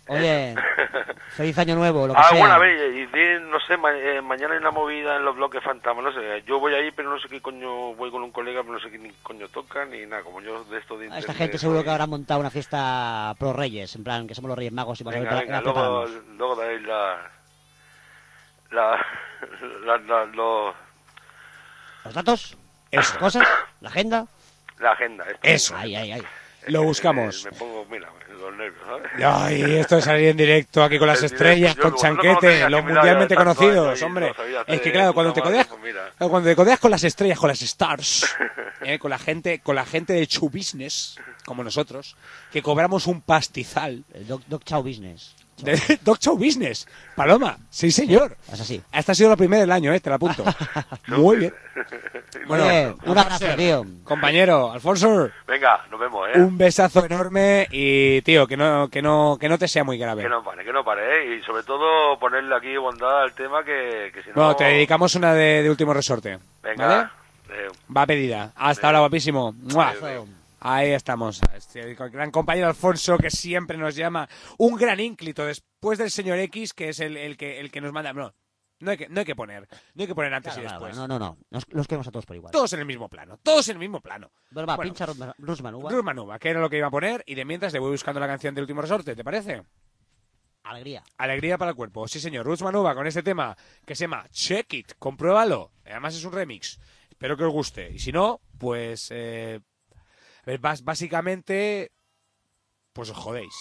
D: Oye, feliz año nuevo, lo que
E: ah,
D: sea.
E: bueno, a ver, y, y no sé, ma eh, mañana hay una movida en los bloques fantasma, no sé, yo voy ahí, pero no sé qué coño, voy con un colega, pero no sé qué ni coño toca, ni nada, como yo de esto de internet...
D: Esta gente seguro que habrá montado una fiesta pro reyes, en plan, que somos los reyes magos y vamos
E: venga,
D: a ver
E: venga,
D: la
E: luego,
D: preparamos.
E: luego daréis la... la... la, la lo...
D: ¿Los datos?
C: Eso.
D: ¿Las cosas? ¿La agenda?
E: La agenda. Esto,
C: Eso.
D: Ay, ay, ay.
C: Lo buscamos.
E: Me pongo, mira, los nervios, ¿sabes?
C: Ay, esto de salir en directo aquí con las
E: El
C: estrellas,
E: directo,
C: con
E: yo, vosotros no
C: Chanquete,
E: teníais
C: los
E: que mirar
C: mundialmente
E: tanto
C: conocidos,
E: años y
C: hombre.
E: no sabía
C: Es que
E: hacer
C: claro, cuando te
E: puta
C: codeas,
E: madre, pues mira.
C: cuando te codeas con las estrellas, con las stars, eh, con la gente, con la gente de Show Business, como nosotros, que cobramos un pastizal.
D: El Doc, Doc Chow Business.
C: De Doc Show Business. Paloma, sí señor.
D: Es así.
C: Esta ha sido la primera del año, eh, te la apunto. Muy bien.
D: Bueno, Oye, un abrazo, tío.
C: Compañero, Alfonso.
E: Venga, nos vemos, ¿eh?
C: Un besazo enorme y, tío, que no, que no, que no te sea muy grave.
E: Que no pare, que no pare, ¿eh? Y sobre todo ponerle aquí bondad al tema que, que si no...
C: Bueno, te dedicamos una de, de último resorte.
E: Venga.
C: ¿Vale?
E: Eh,
C: Va pedida. Hasta ahora, guapísimo. ¡Mua!
E: Adeu.
C: Ahí estamos. Este, el gran compañero Alfonso que siempre nos llama. Un gran ínclito después del señor X, que es el, el que el que nos manda. No, no hay que, no hay que poner. No hay que poner antes
D: Claro,
C: y
D: claro,
C: después.
D: no, no, no. Nos, los queremos a todos por igual.
C: Todos en el mismo plano. Todos en el mismo plano.
D: Bueno, va,
C: Bueno,
D: pincha Rus- Rus Manuba.
C: Rus Manuba, que era lo que iba a poner. Y de mientras le voy buscando la canción del último resorte. ¿Te parece?
D: Alegría.
C: Alegría para el cuerpo. Sí, señor. Rus Manuba con este tema que se llama Check It. Compruébalo. Además es un remix. Espero que os guste. Y si no, pues... Eh... A ver, bas- básicamente, pues os jodéis.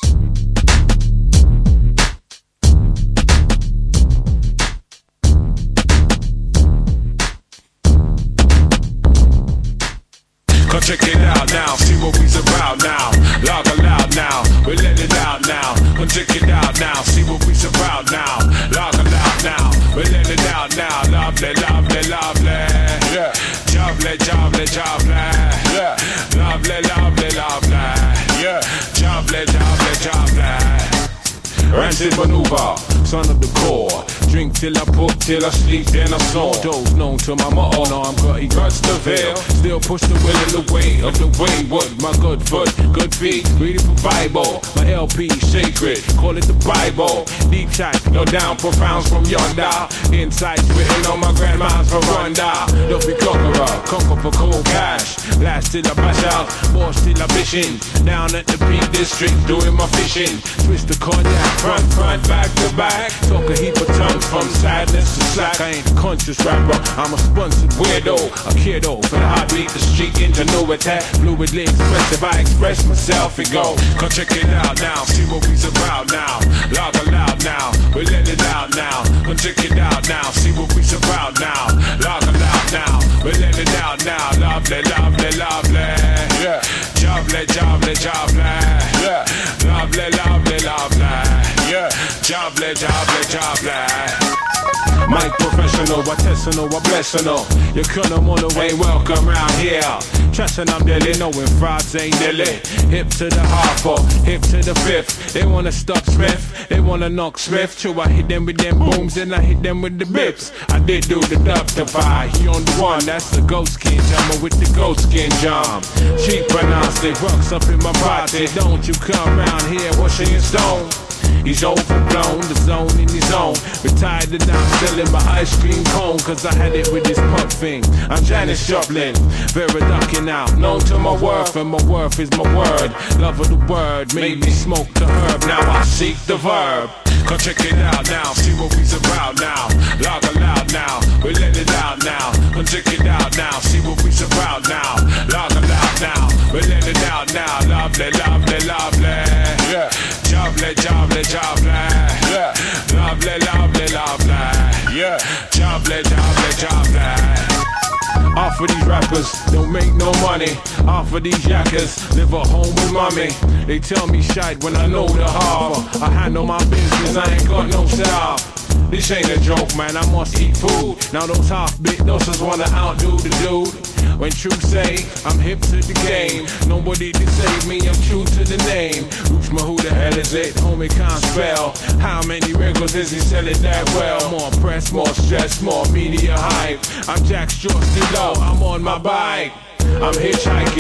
F: Come check it out now, see what we's about now. Log aloud now, we let it out now. Come check it out now, see what we's about now. Log aloud now, we let it out now. Lovely, lovely, lovely. Yeah. Jobly, jobly, jobly. Yeah. Lovely, lovely, lovely. Yeah. Jobly, jobly, jobly. Rancid maneuver, son of the core. Drink till I poop, till I sleep, then I snore. Those known to my motto, no, I'm gutty guts the veil. Still push the will in the way of the wayward. My good foot, good feet, reading for Bible. My L P sacred, call it the Bible. Deep type, no down profounds from yonder. Insights written on my grandma's veranda. Don't be conqueror, conquer for cold cash. Last till I bash out, boss till I fishing. Down at the Peak District, doing my fishing. Twist the cognac, front, front, back to back. Talk a heap of tongues from sadness to slack. I ain't a conscious rapper, I'm a sponsored weirdo. A kiddo for the heartbeat, the street ingenuity. Fluidly expressive, I express myself and go. Come check it out now, see what we's about now. Log aloud now, we let it out now. Come check it out now, see what we's about now. Log aloud now, we let it out now. Lovely, lovely, lovely. Yeah. Jobly, jobly, jobly. Yeah. Lovely, lovely, lovely. Yeah. Jobly, jobly, jobly. Mike professional, artisanal, a blessinal. You couldn't all the way welcome round here. Trusting I'm deadly, knowing frauds ain't deadly. Hip to the half hip to the fifth. They wanna stop Smith, they wanna knock Smith. True, I hit them with them booms and I hit them with the bips. I did do the Duptify, he on the one, that's the goat skin jammer with the goat skin jam. She pronounced it, rocks up in my party. Don't you come round here washing your stone. He's overblown, the zone in his own. Retired and now I'm selling my ice cream cone. Cause I had it with this punk thing. I'm Janis Joplin, very ducking out. Known to my worth and my worth is my word. Love of the word, made me smoke the herb. Now I seek the verb. Come check it out now, see what we's about now. Log aloud now, we let it out now. Come check it out now, see what we's about now. Log aloud now, we let it out now. Lovely, lovely, lovely. Yeah. Jobly, jobly, jobly. Yeah. Lovely, lovely, lovely. Yeah. Jobly, jobly, jobly. Half of these rappers don't make no money. Half of these yackers live at home with mommy. They tell me shite when I know the half. I handle my business, I ain't got no staff. This ain't a joke, man, I must eat food. Now those half-bit doses wanna outdo the dude. When true say, I'm hip to the game. Nobody to save me, I'm true to the name. Rootsma, who the hell is it? Homie can't spell. How many records is he selling that well? More press, more stress, more media hype. I'm Jack Short, still low, I'm on my bike. I'm hitchhiking,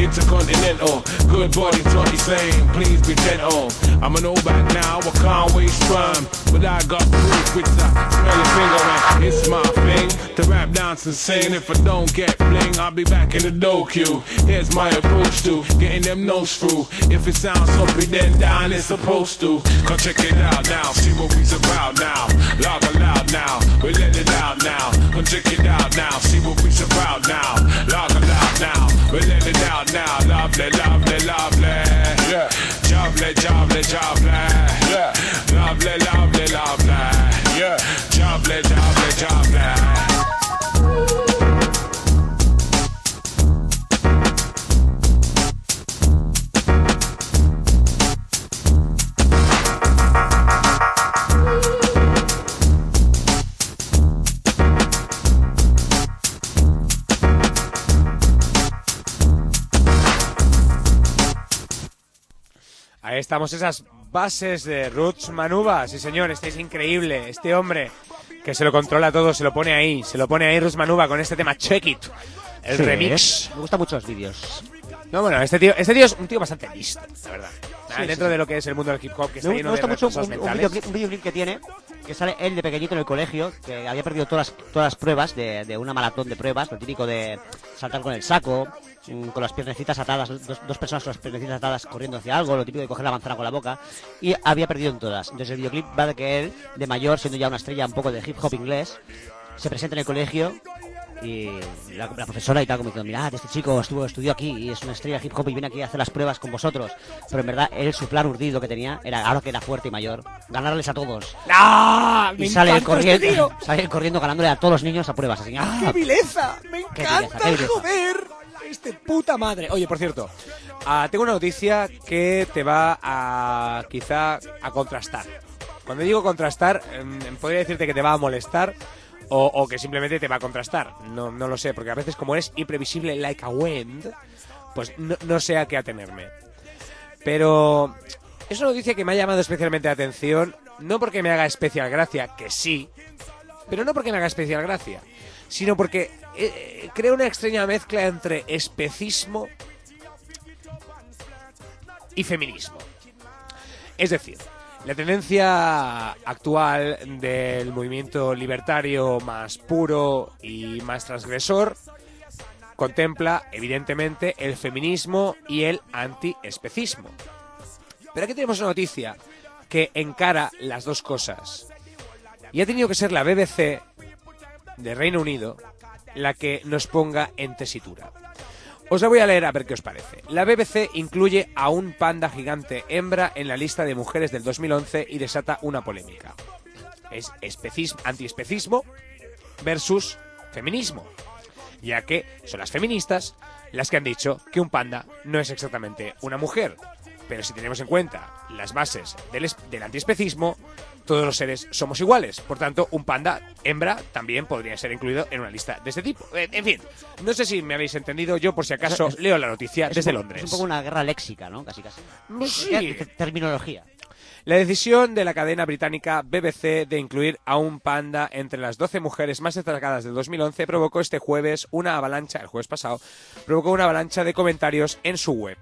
F: intercontinental. Good body, twenty same, please be gentle. I'm an old back now, I can't waste time, but I got proof with that smelly finger and it's my thing to rap, dance and sing. If I don't get bling, I'll be back in the dough queue. Here's my approach to getting them nose through. If it sounds sloppy, then down it's supposed to. Come check it out now, see what we's about now. Laugh aloud now, we let it out now. Come check it out now, see what we's about now. Laugh aloud now, we let it out now. Lovely, lovely, lovely. Yeah. Lovely, lovely, lovely. Yeah. Lovely, lovely, lovely. Yeah. Lovely, lovely, lovely.
C: Ahí estamos, esas bases de Roots Manuva. Sí, señor, este es increíble. Este hombre que se lo controla todo, se lo pone ahí. Se lo pone ahí Roots Manuva con este tema Check It. El
D: Sí,
C: remix.
D: Me gustan mucho los vídeos.
C: No, bueno, este tío, este tío es un tío bastante listo, la verdad. Ah,
D: Sí,
C: dentro
D: sí,
C: de
D: sí.
C: lo que es el mundo del hip hop, que está
D: Me,
C: lleno
D: me gusta
C: de
D: mucho
C: retrasos
D: un, un,
C: mentales.
D: videoclip, un videoclip que tiene, que sale él de pequeñito en el colegio, que había perdido todas las, todas las pruebas de, de una maratón de pruebas, lo típico de saltar con el saco, mm, con las piernecitas atadas, dos, dos personas con las piernecitas atadas corriendo hacia algo, lo típico de coger la manzana con la boca, y había perdido en todas. Entonces el videoclip va de que él, de mayor, siendo ya una estrella un poco de hip hop inglés, se presenta en el colegio y la, la profesora y tal como diciendo, mirad, este chico estuvo estudió aquí y es una estrella hip hop y viene aquí a hacer las pruebas con vosotros. Pero en verdad él, su plan urdido que tenía era, ahora que era fuerte y mayor, ganarles a todos.
C: ¡Ah! ¡Me
D: Y sale él
C: encanta
D: corriendo,
C: este tío!
D: sale él corriendo ganándole a todos los niños a pruebas. Así, ¡ah!
C: ¡Qué vileza! ¡Me
D: Qué
C: encanta,
D: vileza, qué vileza.
C: joder! Este puta madre. Oye, por cierto, ah, tengo una noticia que te va a quizá a contrastar. Cuando digo contrastar, eh, podría decirte que te va a molestar o, o que simplemente te va a contrastar. No, no lo sé, porque a veces como eres imprevisible like a wind, pues no, no sé a qué atenerme. Pero es una noticia que me ha llamado especialmente la atención, no porque me haga especial gracia, que sí, pero no porque me haga especial gracia, sino porque eh, crea una extraña mezcla entre especismo y feminismo. Es decir, la tendencia actual del movimiento libertario más puro y más transgresor contempla, evidentemente, el feminismo y el antiespecismo. Pero aquí tenemos una noticia que encara las dos cosas. Y ha tenido que ser la B B C de Reino Unido la que nos ponga en tesitura. Os la voy a leer a ver qué os parece. La B B C incluye a un panda gigante hembra en la lista de mujeres del dos mil once y desata una polémica. Es especismo, antiespecismo versus feminismo, ya que son las feministas las que han dicho que un panda no es exactamente una mujer. Pero si tenemos en cuenta las bases del, es- del antiespecismo, todos los seres somos iguales. Por tanto, un panda hembra también podría ser incluido en una lista de este tipo. Eh, En fin, no sé si me habéis entendido. Yo, por si acaso,
D: Es-
C: leo la noticia
D: Es
C: desde
D: un po-
C: Londres.
D: Es un poco una guerra léxica, ¿no? Casi, casi.
C: Sí.
D: Ter- Terminología.
C: La decisión de la cadena británica B B C de incluir a un panda entre las doce mujeres más destacadas del dos mil once provocó este jueves una avalancha, el jueves pasado, provocó una avalancha de comentarios en su web.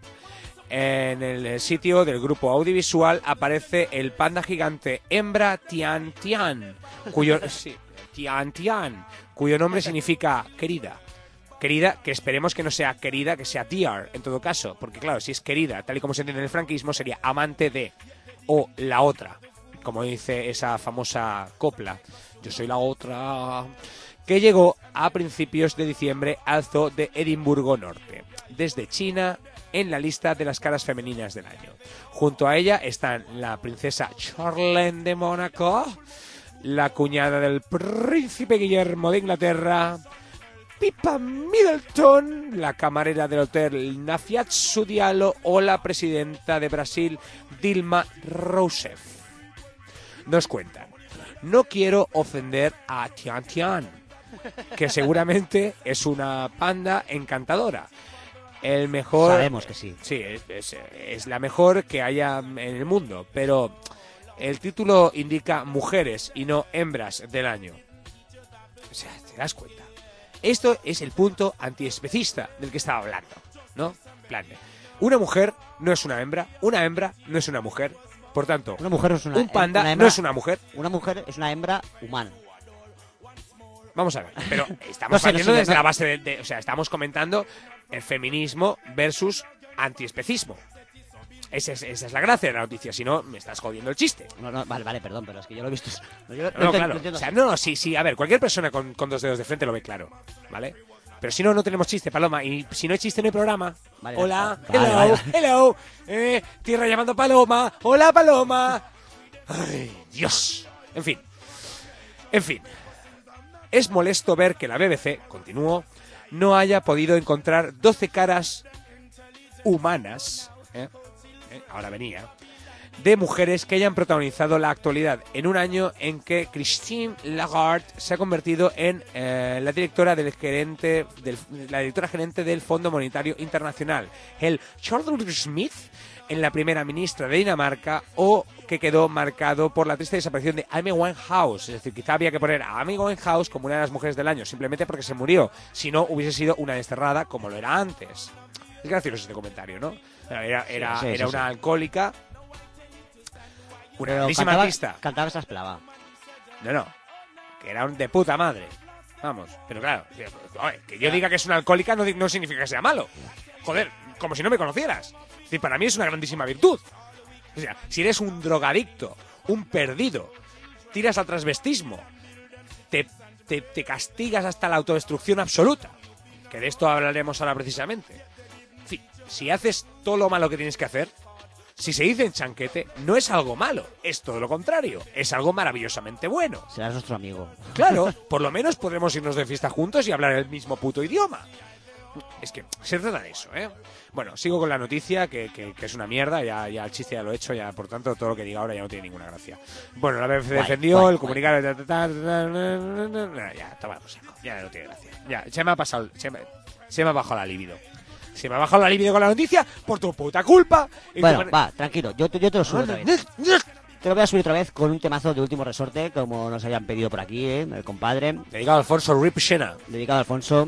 C: En el sitio del grupo audiovisual aparece el panda gigante hembra Tian Tian, cuyo, sí, Tian Tian, cuyo nombre significa querida. Querida, que esperemos que no sea querida, que sea dear, en todo caso. Porque claro, si es querida, tal y como se entiende en el franquismo, sería amante de, o la otra, como dice esa famosa copla, yo soy la otra, que llegó a principios de diciembre al zoo de Edimburgo Norte, desde China, en la lista de las caras femeninas del año. Junto a ella están la princesa Charlene de Mónaco, la cuñada del príncipe Guillermo de Inglaterra, Pippa Middleton, la camarera del hotel Nafiatsu Diallo o la presidenta de Brasil, Dilma Rousseff. Nos cuentan, no quiero ofender a Tian Tian, que seguramente es una panda encantadora. El mejor...
D: Sabemos que sí.
C: Sí, es, es- es la mejor que haya en el mundo, pero el título indica mujeres y no hembras del año. O sea, ¿te das cuenta? Esto es el punto antiespecista del que estaba hablando, ¿no? En plan, una mujer no es una hembra, una hembra no es una mujer. Por tanto,
D: Una mujer es una,
C: un panda
D: una hembra,
C: no es una mujer.
D: Una mujer es una hembra humana.
C: Vamos a ver, pero estamos
D: No sé, no
C: partiendo
D: sé,
C: desde
D: no-
C: la base de, de- o sea, estamos comentando el feminismo versus antiespecismo. Esa es, esa es la gracia de la noticia, si no, me estás jodiendo el chiste.
D: No, no, vale, vale, perdón, pero es que yo lo he visto. No, yo lo-
C: No,
D: lo entiendo-
C: claro.
D: lo entiendo
C: O sea,
D: así.
C: no, no, sí, sí, a ver, cualquier persona con, con dos dedos de frente lo ve claro, ¿vale? Pero si no, no tenemos chiste, Paloma. Y si no hay chiste, no hay programa.
D: Vale,
C: Hola,
D: vale,
C: hello,
D: vale, vale.
C: hello. Eh, tierra llamando Paloma. Hola, Paloma. Ay, Dios. En fin. En fin. Es molesto ver que la B B C, continúo, no haya podido encontrar doce caras humanas, ¿eh? ¿Eh? Ahora venía, de mujeres que hayan protagonizado la actualidad en un año en que Christine Lagarde se ha convertido en eh, la directora del gerente del, la directora gerente del Fondo Monetario Internacional, el Charles Smith, en la primera ministra de Dinamarca, o que quedó marcado por la triste desaparición de Amy Winehouse. Es decir, quizá había que poner a Amy Winehouse como una de las mujeres del año, simplemente porque se murió. Si no, hubiese sido una desterrada como lo era antes. Es gracioso este comentario, ¿no? Era, era,
D: Sí, sí,
C: era
D: sí,
C: una
D: sí.
C: alcohólica, una
D: Pero
C: grandísima
D: cantaba,
C: artista.
D: cantaba esa esplava.
C: No, no, que era un de puta madre. Vamos, pero claro, que, oye, que yo diga que es una alcohólica no, di- no significa que sea malo. Joder, como si no me conocieras. Es decir, para mí es una grandísima virtud. O sea, si eres un drogadicto, un perdido, tiras al transvestismo, te, te, te castigas hasta la autodestrucción absoluta, que de esto hablaremos ahora precisamente. En fin, si haces todo lo malo que tienes que hacer, si se dice en chanquete, no es algo malo, es todo lo contrario, es algo maravillosamente bueno.
D: Serás nuestro amigo.
C: Claro, por lo menos podremos irnos de fiesta juntos y hablar el mismo puto idioma. Es que se trata de eso, ¿eh? Bueno, sigo con la noticia, que, que, que es una mierda, ya, ya el chiste ya lo he hecho, ya por tanto todo lo que diga ahora ya no tiene ninguna gracia. Bueno, la B B C
D: Guay,
C: defendió,
D: guay,
C: el comunicado... ta, ta, ta, ta, ta, ta, ta, ya, toma por saco, ya no tiene gracia. Ya, se me ha pasado, se me, se me ha bajado la libido. Se me ha bajado la libido con la noticia por tu puta culpa. Y
D: Bueno,
C: tu-
D: va, tranquilo, yo, te- yo te lo subo otra vez. Te lo voy a subir otra vez con un temazo de Último Resorte, como nos habían pedido por aquí, ¿eh? El compadre,
C: Dedicado a Alfonso Ripshena.
D: dedicado a Alfonso.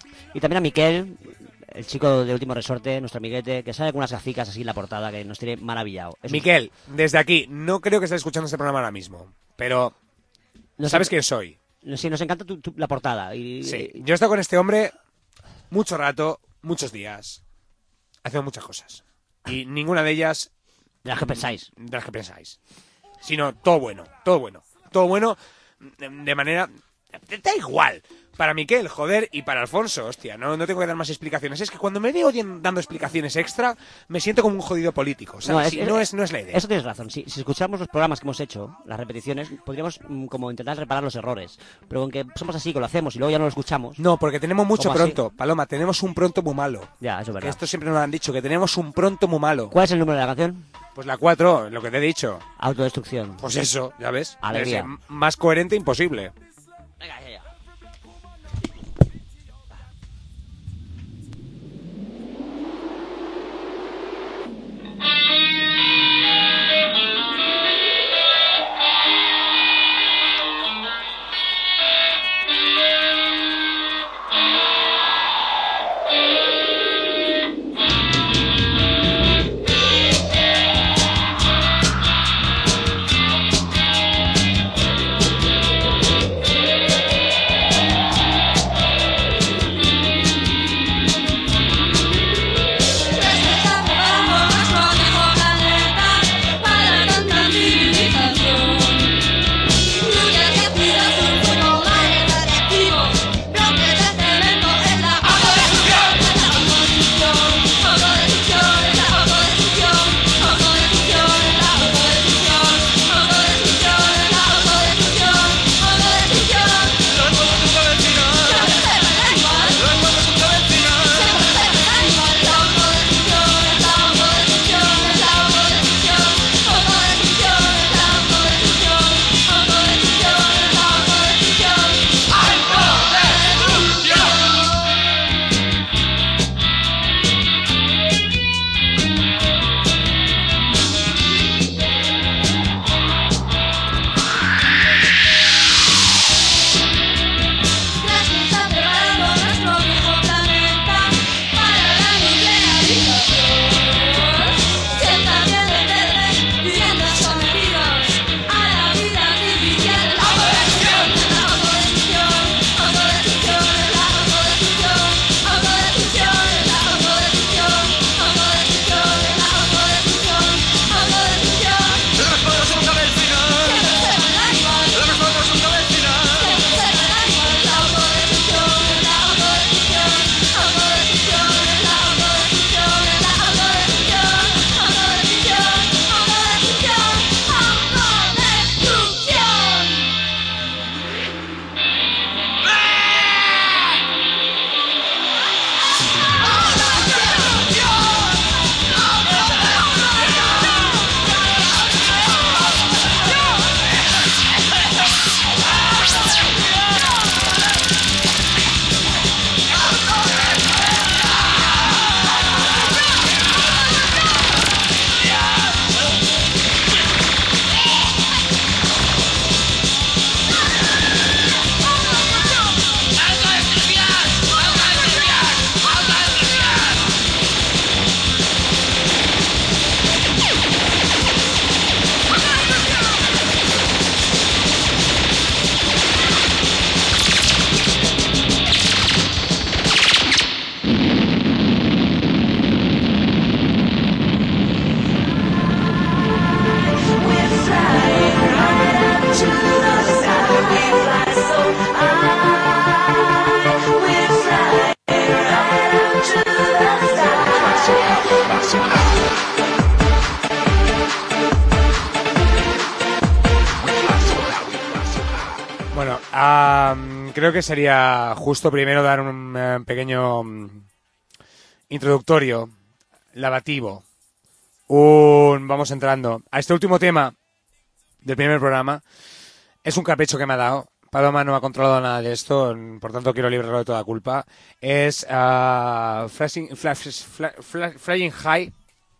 D: Y también a Miquel, el chico de Último Resorte, nuestro amiguete, que sale con unas gaficas así en la portada, que nos tiene maravillado. Es un-
C: Miquel, desde aquí, no creo que estés escuchando este programa ahora mismo, pero
D: nos-
C: ¿sabes quién soy?
D: Sí, nos encanta tu- tu- la portada. Y,
C: Sí, yo he estado con este hombre mucho rato, muchos días, haciendo muchas cosas. Y ninguna de ellas
D: de las que pensáis.
C: de las que pensáis. Sino todo bueno, todo bueno. Todo bueno de de manera... Da igual. Para Miquel, joder, y para Alfonso, hostia, no, no tengo que dar más explicaciones. Es que cuando me veo dien- dando explicaciones extra, me siento como un jodido político. ¿Sabes?
D: es-
C: Sí,
D: es-
C: no, es, no es la idea.
D: Eso tienes razón. Si, si escuchamos los programas que hemos hecho, las repeticiones, podríamos mm, como intentar reparar los errores. Pero aunque somos así, que lo hacemos y luego ya no lo escuchamos.
C: No, porque tenemos mucho
D: ¿Cómo así?
C: pronto. Paloma, tenemos un pronto muy malo.
D: Ya, eso es
C: Que
D: verdad.
C: esto siempre nos lo han dicho, que tenemos un pronto muy malo.
D: ¿Cuál es el número de la canción?
C: Pues la cuatro, lo que te he dicho.
D: Autodestrucción.
C: Pues eso, ya ves.
D: Alegría.
C: Es, eh, más coherente imposible.
D: Venga, ya, ya.
F: Thank
C: creo que sería justo primero dar un eh, pequeño um, introductorio, lavativo. Un, vamos entrando a este último tema del primer programa. Es un capricho que me ha dado. Paloma no ha controlado nada de esto, por tanto quiero librarlo de toda culpa. Es uh, Flashing, Flash, Flash, Flash, Flying High.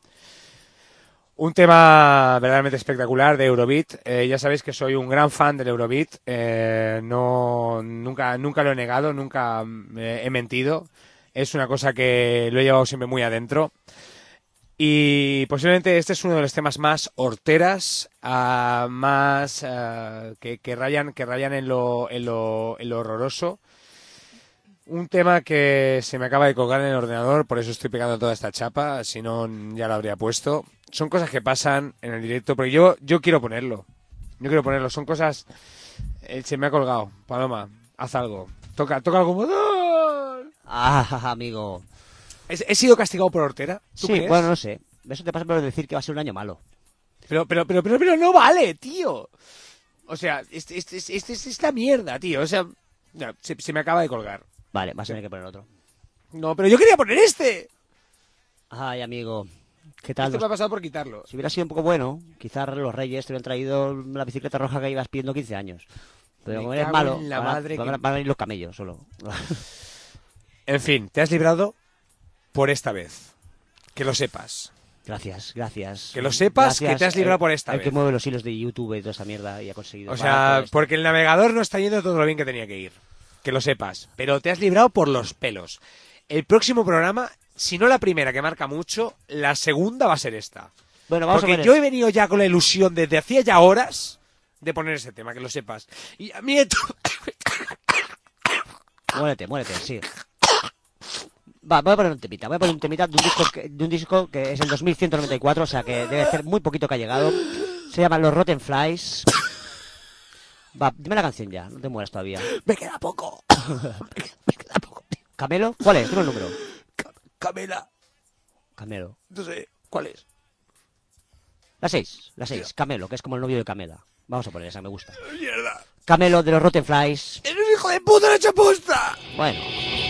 C: Un tema verdaderamente espectacular de Eurobeat. Eh, ya sabéis que soy un gran fan del Eurobeat. Eh, no, nunca, nunca lo he negado, nunca eh, he mentido. Es una cosa que lo he llevado siempre muy adentro. Y posiblemente este es uno de los temas más horteras, uh, más uh, que, que rayan, que rayan en lo, en lo, en lo horroroso. Un tema que se me acaba de colgar en el ordenador, por eso estoy pegando toda esta chapa, si no ya lo habría puesto. Son cosas que pasan en el directo, pero yo, yo quiero ponerlo. Yo quiero ponerlo, son cosas... Eh, se me ha colgado. Paloma, haz algo. Toca, toca algún botón.
D: Ah, amigo.
C: ¿He, he sido castigado por hortera? ¿Tú
D: Sí,
C: crees?
D: bueno, no sé. Eso te pasa por decir que va a ser un año malo.
C: Pero, pero, pero, pero, pero no vale, tío. O sea, este, este, este, este es esta mierda, tío. O sea, no, se, se me acaba de colgar.
D: Vale, vas a tener que poner otro.
C: No, pero yo quería poner este.
D: Ay, amigo. ¿Qué tal?
C: Este me ha pasado por quitarlo.
D: Si hubiera sido un poco bueno, quizás los Reyes te hubieran traído la bicicleta roja que ibas pidiendo quince años. Pero
C: Me
D: como eres
C: cago
D: malo,
C: en la
D: van, a-
C: madre
D: van
C: que-
D: a- van a venir los camellos solo.
C: En fin, te has librado por esta vez. Que lo sepas.
D: Gracias, gracias.
C: Que lo sepas,
D: Gracias,
C: que te has librado
D: el-
C: por esta
D: el
C: vez.
D: que mueve los hilos de YouTube y toda esa mierda y ha conseguido.
C: O
D: parar
C: sea,
D: todo esto.
C: porque el navegador no está yendo todo lo bien que tenía que ir. Que lo sepas. Pero te has librado por los pelos. El próximo programa, si no la primera que marca mucho, la segunda va a ser esta.
D: Bueno, vamos
C: Porque
D: a ver.
C: yo he venido ya con la ilusión desde hacía ya horas de poner ese tema, que lo sepas. Y a mí esto...
D: Muérete, muérete, sí. Va, voy a poner un temita. Voy a poner un temita de un disco que, de un disco que es el dos mil ciento noventa y cuatro, o sea que debe ser muy poquito que ha llegado. Se llama Los Rotten Flies. Va, dime la canción ya, no te mueras todavía.
C: Me queda poco. me, queda, me queda poco, tío.
D: ¿Camelo? ¿Cuál es? Dime el número.
C: Ca- Camela.
D: Camelo.
C: No sé, ¿cuál es?
D: La seis, la seis. Camelo, que es como el novio de Camela. Vamos a poner esa, me gusta.
C: Mierda.
D: Camelo de los Rotten Flies.
C: ¡Eres un hijo de puta, lo he hecho posta!
D: Bueno.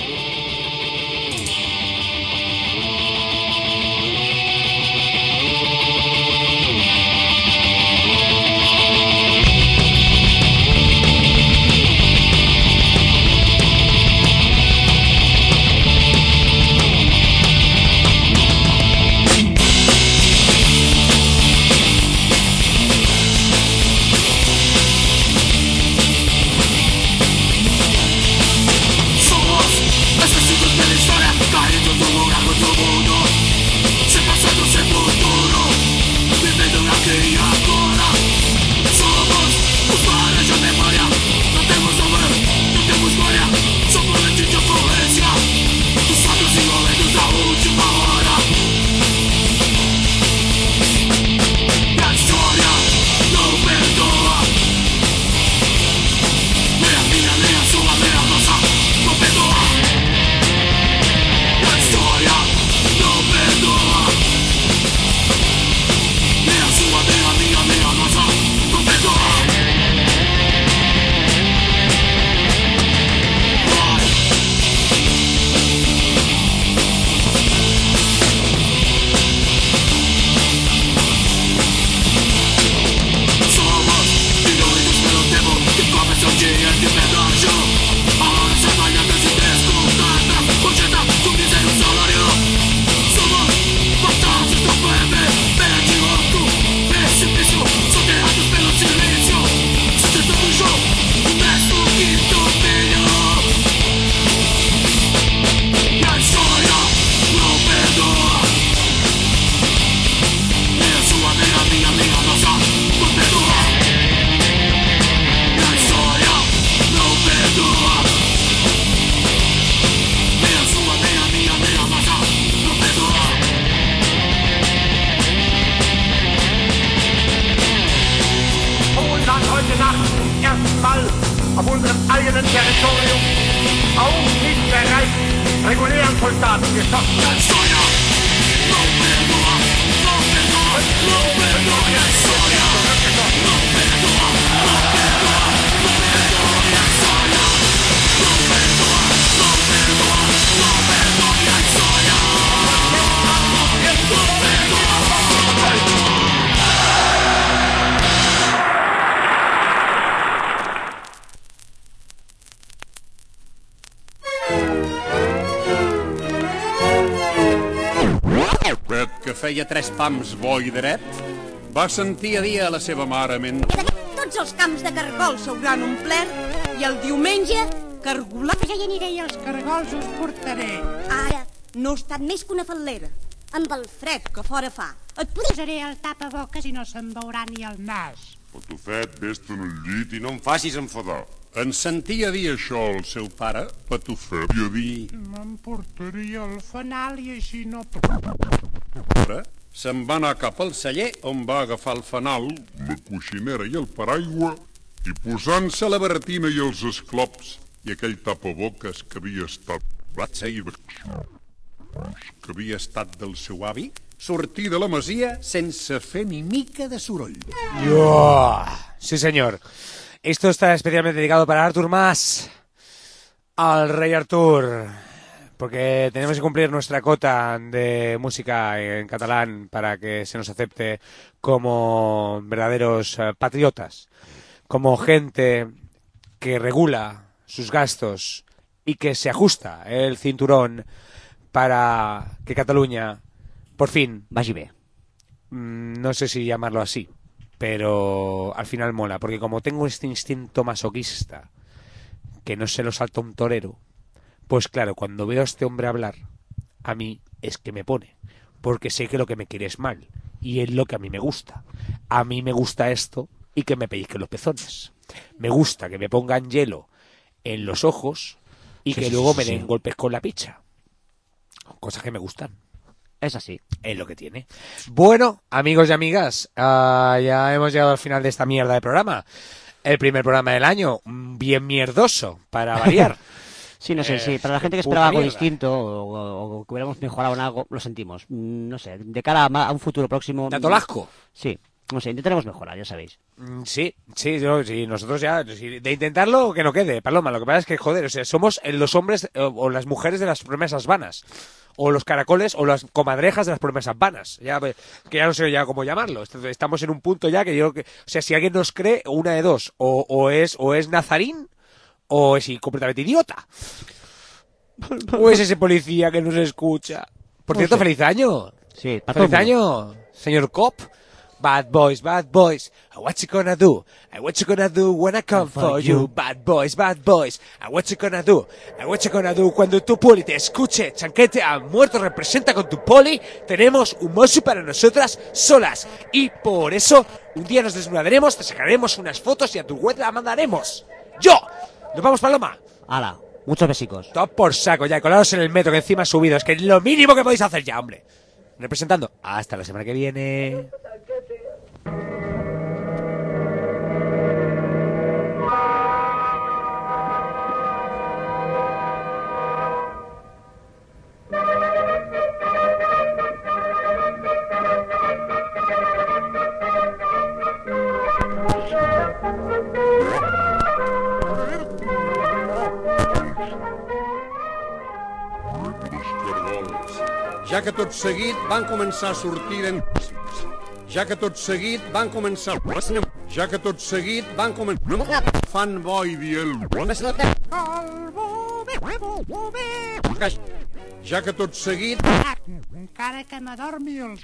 F: Somos asesinos de la historia, cayendo todo bajo todo mundo. Se pasado, se futuro, vivendo aquí y ahora. Somos os padres de memoria, no temos nombre, no temos gloria. Somos la tinta poesía, dos anos y momentos da última hora. La historia no perdoa. Mea mía, mea sua, mea nosa, no perdoa. La historia no perdoa. Mea sua, mea mía, mea nosa, no perdoa. Why? Somos diluidos pelo tempo que começa o dia de pedágio. A hora se vai a vez descontada, cogita do misério salário. Somos fantasmas da febre, beira de louco, precipício, soterrados pelo silêncio. Sustento do jogo, o mesmo quinto milho. E a história não perdoa. Nem a sua, nem a minha, nem a nossa, não perdoa. E a história não perdoa. Nem a sua, nem a minha, nem a nossa, não perdoa.
G: Polen hat heute Nacht zum ersten Mal auf unserem eigenen Territorium auch nicht bereit regulären Soldaten geschossen.
F: La historia no perdoa, no perdoa, no perdoa. La historia no perdoa, no perdoa, no perdoa. La historia
H: que feia tres pams bo i dret, va sentir a dir a la seva mare ment...
I: Tots els camps de cargols s'hauran omplert i el diumenge cargolar...
J: Ja hi aniré i els cargols us portaré.
I: Ara no he estat més que una fal·lera. Amb el fred que fora fa.
J: Et posaré el tapaboques i no se'n veurà ni el nas.
K: Patufet, vés-te'n al llit i no em facis enfadar.
H: En sentia dir això el seu pare, Patufet, i a dir...
J: M'emportaria el fanal i així no...
H: Ara se'n va anar cap al celler on va agafar el fanal,
K: la coixinera i el paraigua, i posant-se la berretina i els esclops i aquell tapaboques que havia estat... que havia estat del seu avi, sortir de la masia sense fer ni mica de soroll.
C: ¡Yo! Sí, señor. Esto está especialmente dedicado para Artur Mas, al rey Artur, porque tenemos que cumplir nuestra cota de música en catalán para que se nos acepte como verdaderos patriotas, como gente que regula sus gastos y que se ajusta el cinturón para que Cataluña, por fin,
D: vagi bé.
C: No sé si llamarlo así, pero al final mola, porque como tengo este instinto masoquista que no se lo salta un torero, pues claro, cuando veo a este hombre hablar, a mí es que me pone, porque sé que lo que me quiere es mal, y es lo que a mí me gusta. A mí me gusta esto y que me pellizquen los pezones. Me gusta que me pongan hielo en los ojos y sí, que sí, luego sí, me den sí. golpes con la picha. Cosas que me gustan.
D: Es así.
C: Es lo que tiene. Bueno, amigos y amigas, uh, ya hemos llegado al final de esta mierda de programa. El primer programa del año, bien mierdoso, para variar.
D: Sí, no sé, eh, sí, para la gente que esperaba algo distinto o, o, o que hubiéramos mejorado en algo, lo sentimos. No sé, de cara a, a un futuro próximo...
C: ¿De Tolasco?
D: Sí, no sé, intentaremos mejorar, ya sabéis.
C: Sí, sí, yo, sí, nosotros ya, sí, de intentarlo que no quede, Paloma. Lo que pasa es que, joder, o sea, somos los hombres o, o las mujeres de las promesas vanas. O los caracoles o las comadrejas de las promesas vanas. Ya, que ya no sé ya cómo llamarlo. Estamos en un punto ya que yo... Que, o sea, si alguien nos cree, una de dos. O, o es o es Nazarín o es completamente idiota. O es ese policía que nos escucha. Por cierto, no sé. Feliz año.
D: Sí,
C: feliz año, señor Cop. Bad boys, bad boys, what you gonna do? What you gonna do when I come for you? Bad boys, bad boys, what you gonna do? What you gonna do cuando tu poli te escuche? Chanquete ha muerto representa con tu poli. Tenemos un moshi para nosotras solas. Y por eso, un día nos desnudaremos, te sacaremos unas fotos y a tu web la mandaremos. ¡Yo! ¿Nos vamos, Paloma?
D: ¡Hala! Muchos besicos.
C: Todo por saco ya, colados en el metro que encima has subido. Es que es lo mínimo que podéis hacer ya, hombre. Representando. Hasta la semana que viene.
H: Ja que tot seguit van començar a sortir d'en... Ja que tot seguit van començar... Ja que tot seguit van començar... Fan bo i diel... Ja que tot seguit...
J: Encara que m'adormi els...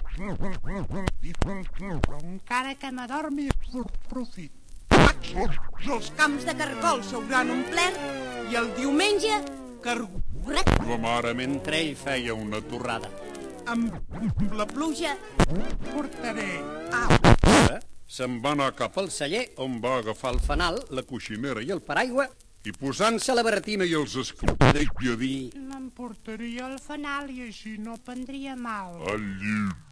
J: Encara que m'adormi el profit.
I: Els camps de cargol s'hauran omplert i el diumenge... Cargolet.
H: La mare, mentre ell feia una torrada.
I: Amb la pluja
J: portaré.
H: Ara se'n va anar cap al celler on va agafar el fanal, la coixinera i el paraigua i posant-se la barretina i els esclops i a dir...
J: M'emportaria el fanal i així no prendria mal.
K: Al llit.